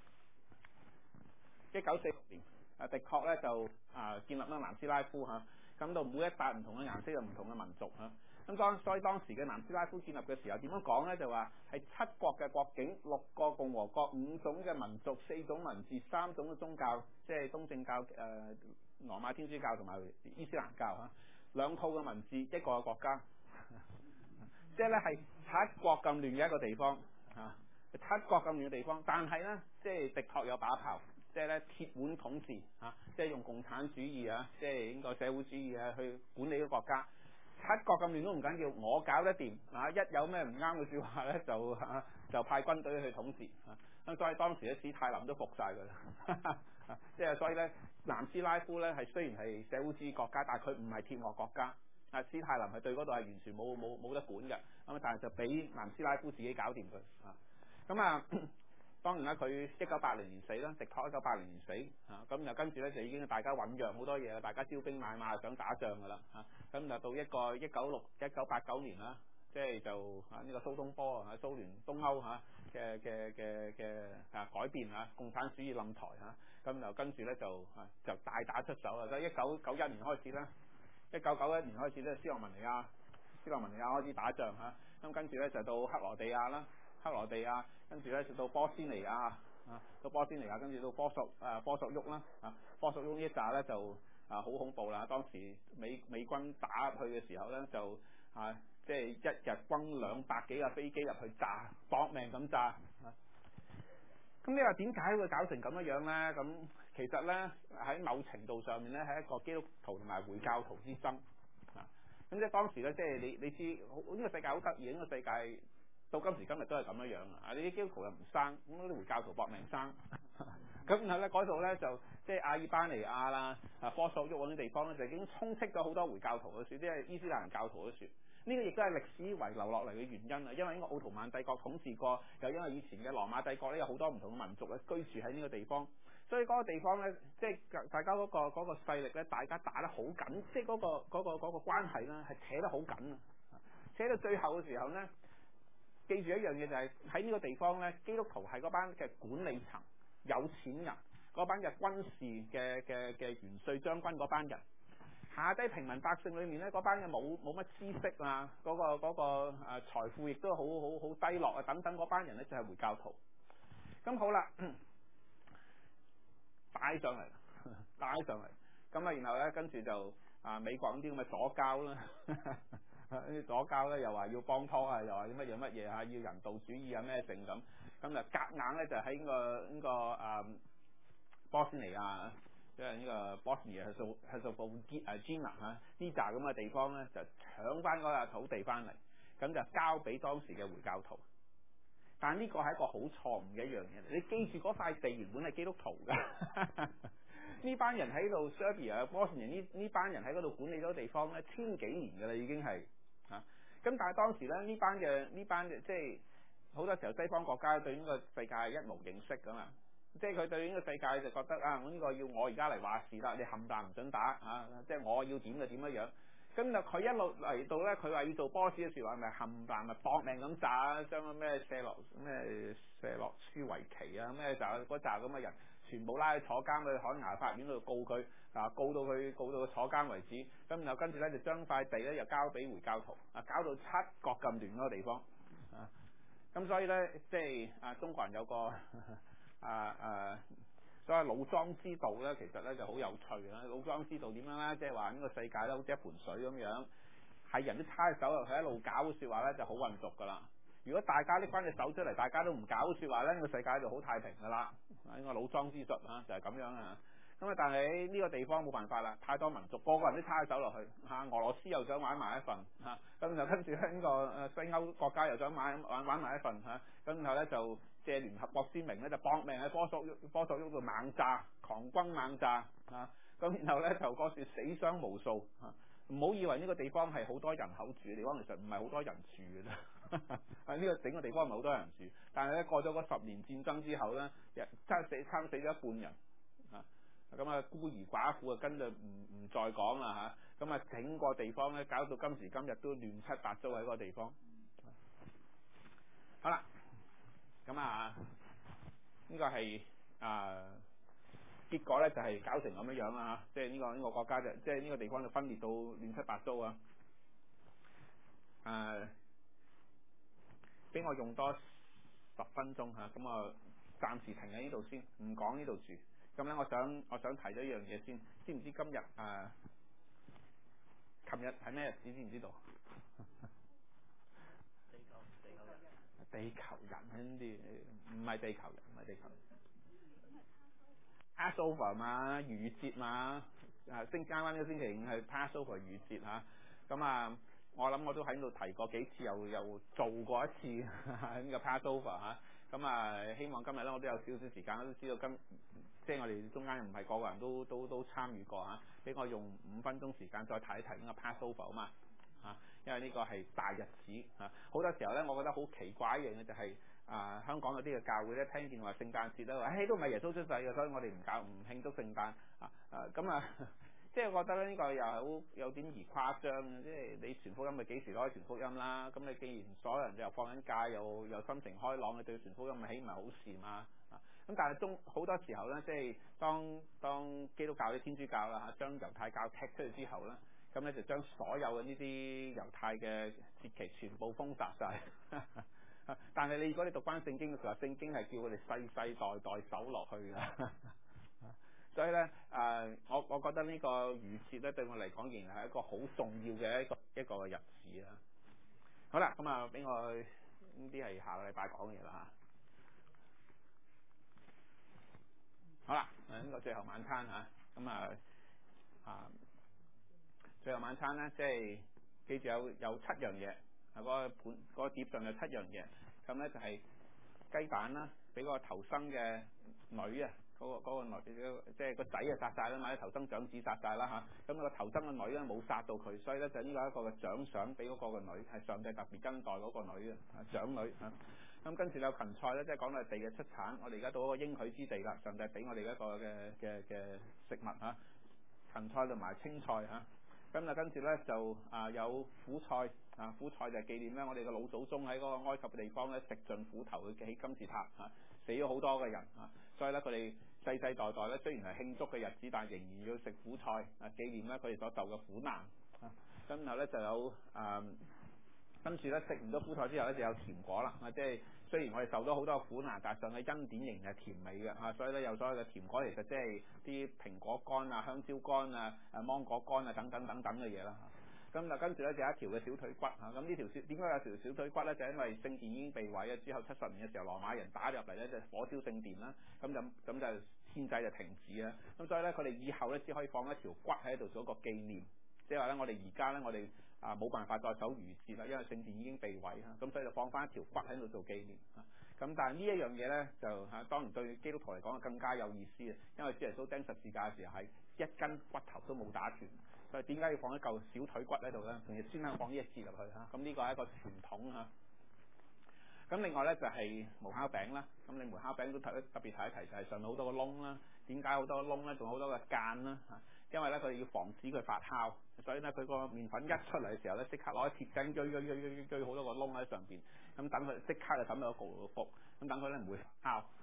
一九四六年啊，的確咧就啊建立咗南斯拉夫嚇，咁到每一笪唔同嘅顏色有唔同嘅民族嚇。咁當所以當時嘅南斯拉夫建立嘅時候點樣講咧？就話係七國嘅國境，六個共和國，五種嘅民族，四種文字，三種嘅宗教，即係東正教、誒、呃、羅馬天主教同埋伊斯蘭教嚇，兩套嘅文字，一個嘅國家，即係咧係七國咁亂嘅一個地方嚇，七國咁亂嘅地方，但係咧即係的確有把炮，即係咧鐵腕統治嚇，即係用共產主義啊，即係呢個社會主義啊去管理個國家。七國咁亂都唔緊要，我搞得掂啊！一有咩唔啱嘅説話咧，就啊就派軍隊去統治啊！咁所以當時咧史太林都服晒佢啦，即係所以咧南斯拉夫咧係雖然係社會主義國家，但係佢唔係鐵幕國家啊！史太林係對嗰度係完全冇冇冇得管嘅，咁但係就俾南斯拉夫自己搞掂佢啊！咁啊〜當然啦，佢一九八零年死啦，的確一九八零年死嚇，咁就跟住咧就已經大家醖釀好多嘢啦，大家招兵買馬想打仗噶啦嚇，咁就到一個一九六一九八九年啦，即係就啊呢個蘇東坡啊，蘇聯東歐嚇嘅嘅嘅嘅啊改變嚇，共產主義冧台嚇，咁就跟住咧就啊就大打出手啦，咁一九九一年開始啦，一九九一年開始咧斯洛文尼亞斯洛文尼亞開始打仗嚇，咁跟住咧就到克羅地亞啦。克羅地亞，跟住咧就到波斯尼亞啊，到波斯尼亞，跟住到波索啊波索沃啦啊，波索沃呢一紮咧就啊好恐怖啦！當時美美軍打入去嘅時候咧，就啊即係一日轟兩百幾架飛機入去炸，搏命咁炸。咁你話點解會搞成咁樣樣咧？咁其實咧喺某程度上面咧係一個基督徒同埋回教徒之爭啊！咁即係當時咧，即係你你知呢個世界好得意，呢個世界。到今時今日都係咁樣樣啊！你啲基督徒又唔生，咁啲回教徒搏命生，咁然後咧嗰度咧就即係阿爾巴尼亞啦、啊科索沃嗰啲地方咧就已經充斥咗好多回教徒嘅樹，即係伊斯蘭教徒嘅樹。呢、這個亦都係歷史遺留落嚟嘅原因啊！因為呢個奧圖曼帝國統治過，又因為以前嘅羅馬帝國咧有好多唔同嘅民族咧居住喺呢個地方，所以嗰個地方咧即係大家嗰、那個嗰、那個勢力咧，大家打得好緊，即係嗰、那個嗰、那個嗰、那個關係咧係扯得好緊啊！扯到最後嘅時候咧。記住一樣嘢就係喺呢個地方咧，基督徒係嗰班嘅管理層、有錢人，嗰班嘅軍事嘅嘅嘅元帥將軍嗰班人，下低平民百姓裏面咧，嗰班嘅冇冇乜知識啊，嗰、嗰個嗰、嗰個誒財富亦都好好好低落啊，等等嗰班人咧就係回教徒。咁好啦，帶上嚟，帶上嚟，咁啊，然後咧跟住就啊美國啲咁嘅左膠啦。啲左膠咧又話要幫拖啊，又話啲乜嘢乜嘢嚇，要人道主義啊咩成咁，咁就夾硬咧就喺呢、呢個呢、呢個誒、嗯、波斯尼亞，即係呢個波斯尼亞係做係做布基誒基納嚇呢扎咁嘅地方咧，就搶翻嗰笪土地翻嚟，咁就交俾當時嘅回教徒。但係呢個係一個好錯誤嘅一樣嘢，你記住嗰塊地原本係基督徒㗎。呢班人喺度 Serbia 波斯尼呢呢班人喺嗰度管理咗地方咧，千幾年㗎啦已經係。咁、啊、但係當時咧呢班嘅呢班嘅即係好多時候西方國家對呢個世界係一無認識㗎嘛，即係佢對呢個世界就覺得啊，我、這、呢個要我而家嚟話事啦，你冚唪唥唔准打啊，即係我要點就點樣樣。咁就佢一路嚟到咧，佢話要做波斯嘅時候，咪冚唪唥咪搏命咁炸，將咩射落咩射落舒維奇啊咩就嗰扎咁嘅人全部拉去坐監去海牙法院嗰度告佢，啊告到佢告到佢坐監為止。咁然後跟住咧就將塊地咧又交俾回教徒，啊搞到七國咁亂嗰個地方。啊，咁所以咧即係啊中國人有個啊啊所謂老莊之道咧，其實咧就好有趣啦。老莊之道點樣咧？即係話呢個世界咧好似一盆水咁樣，係人都叉手入去一路搞嘅説話咧就好混濁噶啦。如果大家拎翻隻手出嚟，大家都唔搞説話咧，呢、這個世界就好太平噶啦。呢個老莊之術啊，就係、是、咁樣啊。咁啊，但係呢個地方冇辦法啦，太多民族，個個人都叉手落去嚇、啊。俄羅斯又想玩埋一份嚇，咁、啊、就跟住咧呢個誒西歐國家又想玩玩玩埋一份嚇，咁、啊、然後咧就借聯合國宣明咧就搏命喺波索波索沃度猛炸，狂轟猛炸嚇，咁、啊、然後咧就嗰時死傷無數嚇。唔、啊、好以為呢個地方係好多人口住嘅地方，其實唔係好多人住嘅啫。啊！呢個整個地方唔係好多人住，但係咧過咗嗰十年戰爭之後咧，差死差死咗一半人啊！咁啊孤兒寡婦啊，跟住唔唔再講啦嚇。咁啊整個地方咧搞到今時今日都亂七八糟喺嗰個地方。好啦，咁啊呢個係啊結果咧就係搞成咁樣樣啦嚇，即係呢個呢個國家就即係呢個地方就分裂到亂七八糟啊！誒。俾我用多十分鐘嚇，咁我暫時停喺呢度先，唔講呢度住。咁咧，我想我想提咗一樣嘢先，知唔知今日誒？琴日係咩日子？知唔知道？ 地球地球人。 地球人呢啲唔係地球人，唔係地球人。Passover 嘛，逾越節嘛，誒星啱啱呢個星期五係 Passover 逾越節嚇，咁啊。我諗我都喺度提過幾次，又又做過一次呢個 Passover 嚇，咁啊希望今日咧我都有少少時間，都知道今即係我哋中間唔係個個人都都都參與過嚇，俾我用五分鐘時間再提一提呢個 Passover 啊嘛嚇，因為呢個係大日子嚇，好多時候咧我覺得好奇怪一樣嘅就係、是、啊香港有啲嘅教會咧聽見話聖誕節咧話，誒都唔係耶穌出世嘅，所以我哋唔搞唔慶祝聖誕啊啊咁啊。即係我覺得咧呢個又係好有點而誇張嘅，即係你傳福音咪幾時都可以傳福音啦。咁你既然所有人又放緊假，又又心情開朗，你對傳福音咪起唔係好事嘛？啊咁但係中好多時候咧，即係當當基督教啲天主教啦嚇，將猶太教踢出去之後咧，咁咧就將所有嘅呢啲猶太嘅節期全部封殺晒。但係你如果你讀翻聖經嘅時候，聖經係叫佢哋世世代代守落去㗎。所以咧，誒、呃，我我覺得呢個逾節咧，對我嚟講仍然係一個好重要嘅一個一個日子啦。好啦，咁啊，俾我呢啲係下個禮拜講嘅嘢啦嚇。好啦，呢、這個最後晚餐嚇，咁啊啊，最後晚餐咧，即係記住有有七樣嘢，係嗰個盤嗰個碟上有七樣嘢，咁咧就係雞蛋啦，俾個頭生嘅女啊。嗰、那個嗰、那個女，即係個仔啊殺晒啦嘛，啲頭生長子殺晒啦嚇，咁、那個頭生嘅女咧冇殺到佢，所以咧就呢個一個嘅獎賞俾嗰個嘅女，係上帝特別恩待嗰個女啊，長女嚇。咁跟住有芹菜咧，即係講到地嘅出產，我哋而家到嗰個應許之地啦，上帝俾我哋一個嘅嘅嘅食物嚇，芹菜同埋青菜嚇。咁啊跟住咧就啊有苦菜啊，苦菜就係紀念咧我哋嘅老祖宗喺嗰個埃及嘅地方咧食盡苦頭去起金字塔嚇，死咗好多嘅人啊，所以咧佢哋世世代代咧，雖然係慶祝嘅日子，但係仍然要食苦菜啊，紀念咧佢哋所受嘅苦難啊。咁然後咧就有誒，跟住咧食完咗苦菜之後咧就有甜果啦啊，即係雖然我哋受咗好多苦難，但係上帝恩典仍然係甜美嘅啊，所以咧有所謂嘅甜果，其實即係啲蘋果乾啊、香蕉乾啊、誒芒果乾啊等等等等嘅嘢啦。咁啊，跟住咧就有一條嘅小腿骨嚇，咁呢條小點解有條小腿骨咧？就因為聖殿已經被毀啊，之後七十年嘅時候，羅馬人打入嚟咧，就火燒聖殿啦，咁就咁就獻祭就停止啊，咁所以咧佢哋以後咧只可以放一條骨喺度做一個紀念，即係話咧我哋而家咧我哋啊冇辦法再守逾節啦，因為聖殿已經被毀啊，咁所以就放翻一條骨喺度做紀念啊，咁但係呢一樣嘢咧就嚇當然對基督徒嚟講更加有意思啊，因為主耶穌釘十字架嘅時候係一根骨頭都冇打斷。所以點解要放一嚿小腿骨喺度咧？仲要專登放呢一節入去嚇，咁呢個係一個傳統嚇。咁另外咧就係無酵餅啦，咁你無酵餅都特特別提一提，就係上面好多個窿啦。點解好多個窿咧？仲好多個間啦嚇，因為咧佢哋要防止佢發酵，所以咧佢個麵粉一出嚟嘅時候咧，即刻攞鐵釘鋸鋸鋸鋸鋸好多個窿喺上邊，咁等佢即刻就抌到個焗爐度焗，咁等佢咧唔會發酵。咁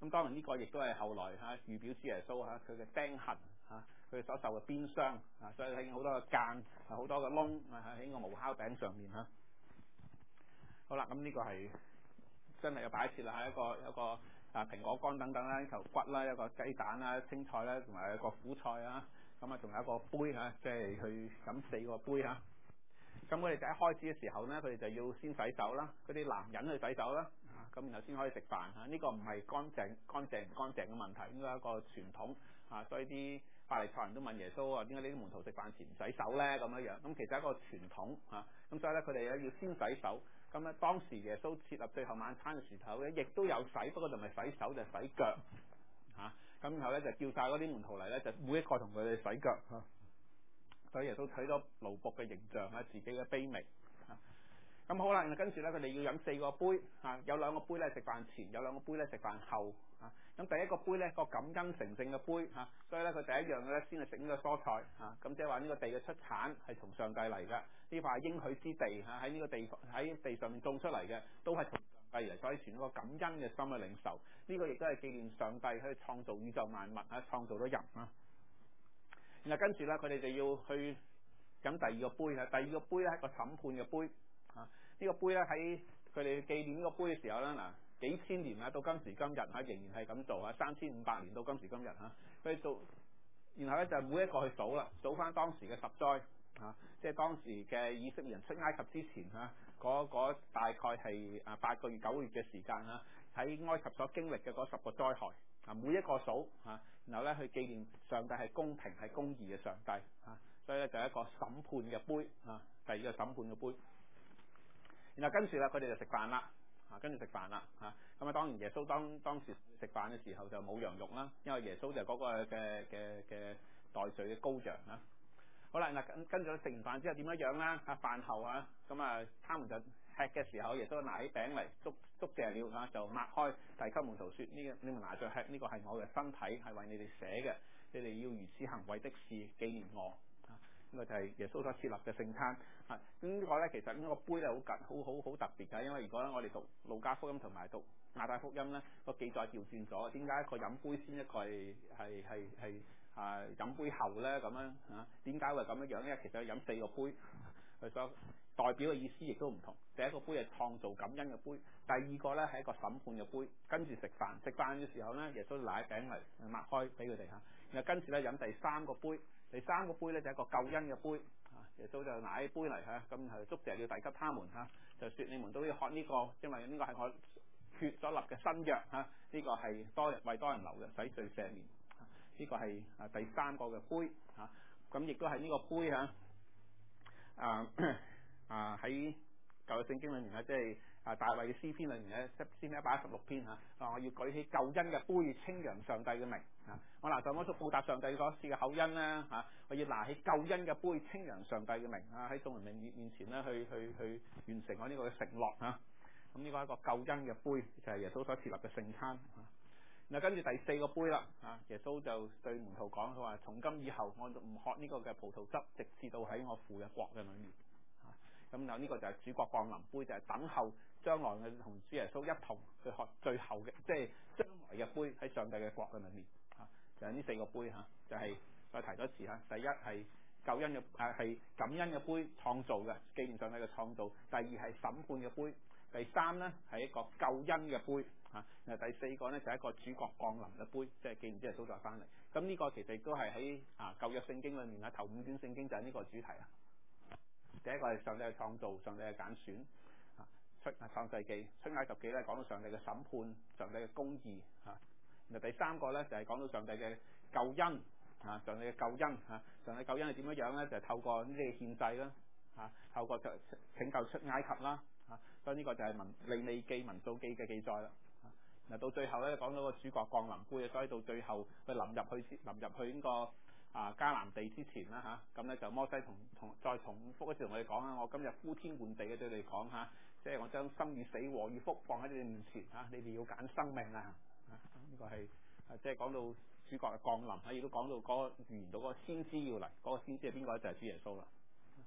咁當然呢個亦都係後來嚇預表主耶穌嚇佢嘅釘痕嚇，佢所受嘅鞭傷啊，所以喺好多嘅間好多嘅窿啊喺個無酵餅上面嚇。好啦，咁呢個係真係有擺設啦，係一個一個啊蘋果乾等等啦，一頭骨啦，一個雞蛋啦、青菜啦，同埋一個苦菜啊，咁啊仲有一個杯嚇，即係去飲四個杯嚇。咁佢哋就一開始嘅時候咧，佢哋就要先洗手啦，嗰啲男人去洗手啦，咁然後先可以食飯嚇。呢個唔係乾淨乾淨唔乾淨嘅問題，應該係一個傳統啊。所以啲法利賽人都問耶穌啊，點解呢啲門徒食飯前唔洗手咧？咁樣樣咁其實係一個傳統嚇。咁所以咧，佢哋咧要先洗手。咁咧當時耶穌設立最後晚餐嘅時候咧，亦都有洗，不過就唔係洗手，就係洗腳嚇。咁然後咧就叫晒嗰啲門徒嚟咧，就每一個同佢哋洗腳嚇。所以耶穌取咗奴僕嘅形象啊，自己嘅卑微啊。咁好啦，跟住咧佢哋要飲四個杯啊，有兩個杯咧食飯前，有兩個杯咧食飯後啊。咁第一個杯咧個感恩成聖嘅杯啊，所以咧佢第一樣嘅咧先係食呢個蔬菜啊。咁即係話呢個地嘅出產係從上帝嚟嘅，呢塊係應許之地嚇，喺呢個地喺地上面種出嚟嘅，都係從上帝嚟，所以存一個感恩嘅心去領受。呢個亦都係紀念上帝去創造宇宙萬物啊，創造咗人啊。然後跟住咧，佢哋就要去飲第二個杯啊！第二個杯咧係一個審判嘅杯啊！呢個杯咧喺佢哋紀念呢個杯嘅時候咧，嗱幾千年啊，到今時今日嚇仍然係咁做啊！三千五百年到今時今日嚇，佢做，然後咧就每一個去數啦，數翻當時嘅十災啊，即係當時嘅以色列人出埃及之前嚇，嗰嗰大概係啊八個月九個月嘅時間嚇，喺埃及所經歷嘅嗰十個災害。啊，每一個數嚇，然後咧去紀念上帝係公平係公義嘅上帝嚇，所以咧就係一個審判嘅杯啊，第二個審判嘅杯。然後跟住啦，佢哋就食飯啦，啊跟住食飯啦嚇，咁啊當然耶穌當當時食飯嘅時候就冇羊肉啦，因為耶穌就係嗰個嘅嘅嘅代罪嘅羔羊啦。好啦，嗱跟跟住食完飯之後點樣樣啦？啊飯後啊，咁啊，他們就吃嘅時候，耶穌拿起餅嚟，祝祝謝了嚇，就擘開，遞給門徒説：呢個你們拿著吃，呢個係我嘅身體，係為你哋寫嘅，你哋要如此行為的事紀念我。啊，呢個就係耶穌所設立嘅聖餐。啊，咁呢個咧其實呢個杯咧好緊，好好好特別㗎，因為如果咧我哋讀路加福音同埋讀馬太福音咧，個記載調轉咗，點解一個飲杯先，一個係係係係啊飲杯後咧咁樣嚇？點解會咁樣樣？因為其實佢飲四個杯，佢所代表嘅意思亦都唔同。第一個杯係創造感恩嘅杯，第二個咧係一個審判嘅杯。跟住食飯，食飯嘅時候咧，耶穌拿起餅嚟擘開俾佢哋嚇，然後跟住咧飲第三個杯，第三個杯咧就係一個救恩嘅杯。耶穌就拿起杯嚟嚇，咁係祝謝要遞給他們嚇，就説你們都要喝呢個，因為呢個係我血所立嘅新約嚇，呢個係多人為多人流嘅洗罪赦免。呢個係啊第三個嘅杯嚇，咁亦都係呢個杯嚇啊啊喺舊約聖經裏面咧，即係啊大衛嘅詩篇裏面咧，詩篇一百一十六篇嚇，啊我要舉起救恩嘅杯，稱揚上帝嘅名啊！我拿在我所報答上帝所賜嘅厚恩啦嚇，我要拿起救恩嘅杯，稱揚上帝嘅名啊！喺眾人面面前咧，去去去完成我呢個嘅承諾嚇。咁呢個係一個救恩嘅杯，就係耶穌所設立嘅聖餐。嗱，跟住第四個杯啦，啊，耶穌就對門徒講，佢話：從今以後，我就唔喝呢個嘅葡萄汁，直至到喺我父嘅國嘅裏面。啊，咁有呢個就係主國降臨杯，就係、是、等候將來嘅同主耶穌一同去喝最後嘅，即係將來嘅杯喺上帝嘅國嘅裏面。啊，就係、是、呢四個杯嚇，就係、是、再提多次嚇。第一係救恩嘅，誒係感恩嘅杯，創造嘅，紀念上帝嘅創造。第二係審判嘅杯。第三咧係一個救恩嘅杯嚇，然後第四個咧就係一個主角降臨嘅杯，即係既然之後蘇再翻嚟。咁呢個其實亦都係喺啊舊約聖經裏面啊，頭五卷聖經就係呢個主題啊。第一個係上帝嘅創造，上帝嘅揀選啊，出啊創世記、出埃及記咧講到上帝嘅審判、上帝嘅公義嚇。然後第三個咧就係講到上帝嘅救恩啊，上帝嘅救恩嚇，上帝救恩係點樣樣咧？就係透過呢啲嘅獻祭啦嚇，透過拯拯救出埃及啦。啊，所以呢個就係民利未記、民數記嘅記載啦。嗱，到最後咧講到個主角降臨杯，所以到最後佢臨入去臨入去呢個啊迦南地之前啦嚇，咁、啊、咧就摩西同同再重複一次同我哋講啊，我今日呼天喚地嘅對你哋講嚇，即係我將生與死、禍與福放喺你哋面前嚇、啊，你哋要揀生命啊！啊，呢、這個係啊即係講到主角嘅降臨，亦都講到嗰、那個預言到嗰個先知要嚟，嗰、那個先知係邊個咧？就係、是、主耶穌啦。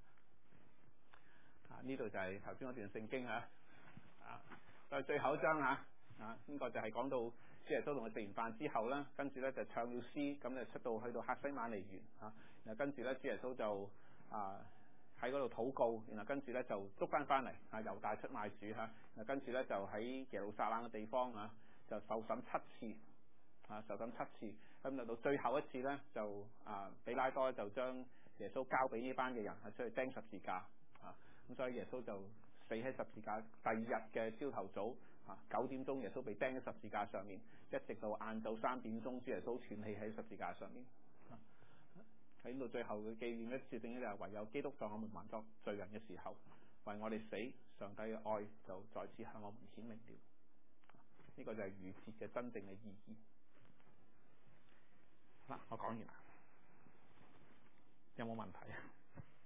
啊！呢度就係頭先嗰段聖經嚇，啊，再最後一章嚇，啊，呢、這個就係講到主耶穌同佢食完飯之後咧，跟住咧就唱了詩，咁就出到去到客西馬尼園嚇，然後跟住咧主耶穌就啊喺嗰度禱告，然後跟住咧就捉翻翻嚟啊，猶大出賣主嚇，然後跟住咧就喺耶路撒冷嘅地方啊就受審七次啊，受審七次，咁就到最後一次咧就啊比拉多就將耶穌交俾呢班嘅人係出去釘十字架啊，咁所以耶穌就死喺十字架。第二日嘅朝頭早啊九點鐘，耶穌被釘喺十字架上面，一直到晏晝三點鐘，主耶穌斷氣喺十字架上面。喺到最後嘅紀念一次，正就係唯有基督在我們還作罪人嘅時候，為我哋死，上帝嘅愛就再次向我們顯明了。呢、這個就係逾節嘅真正嘅意義。好啦，我講完啦，有冇問題啊？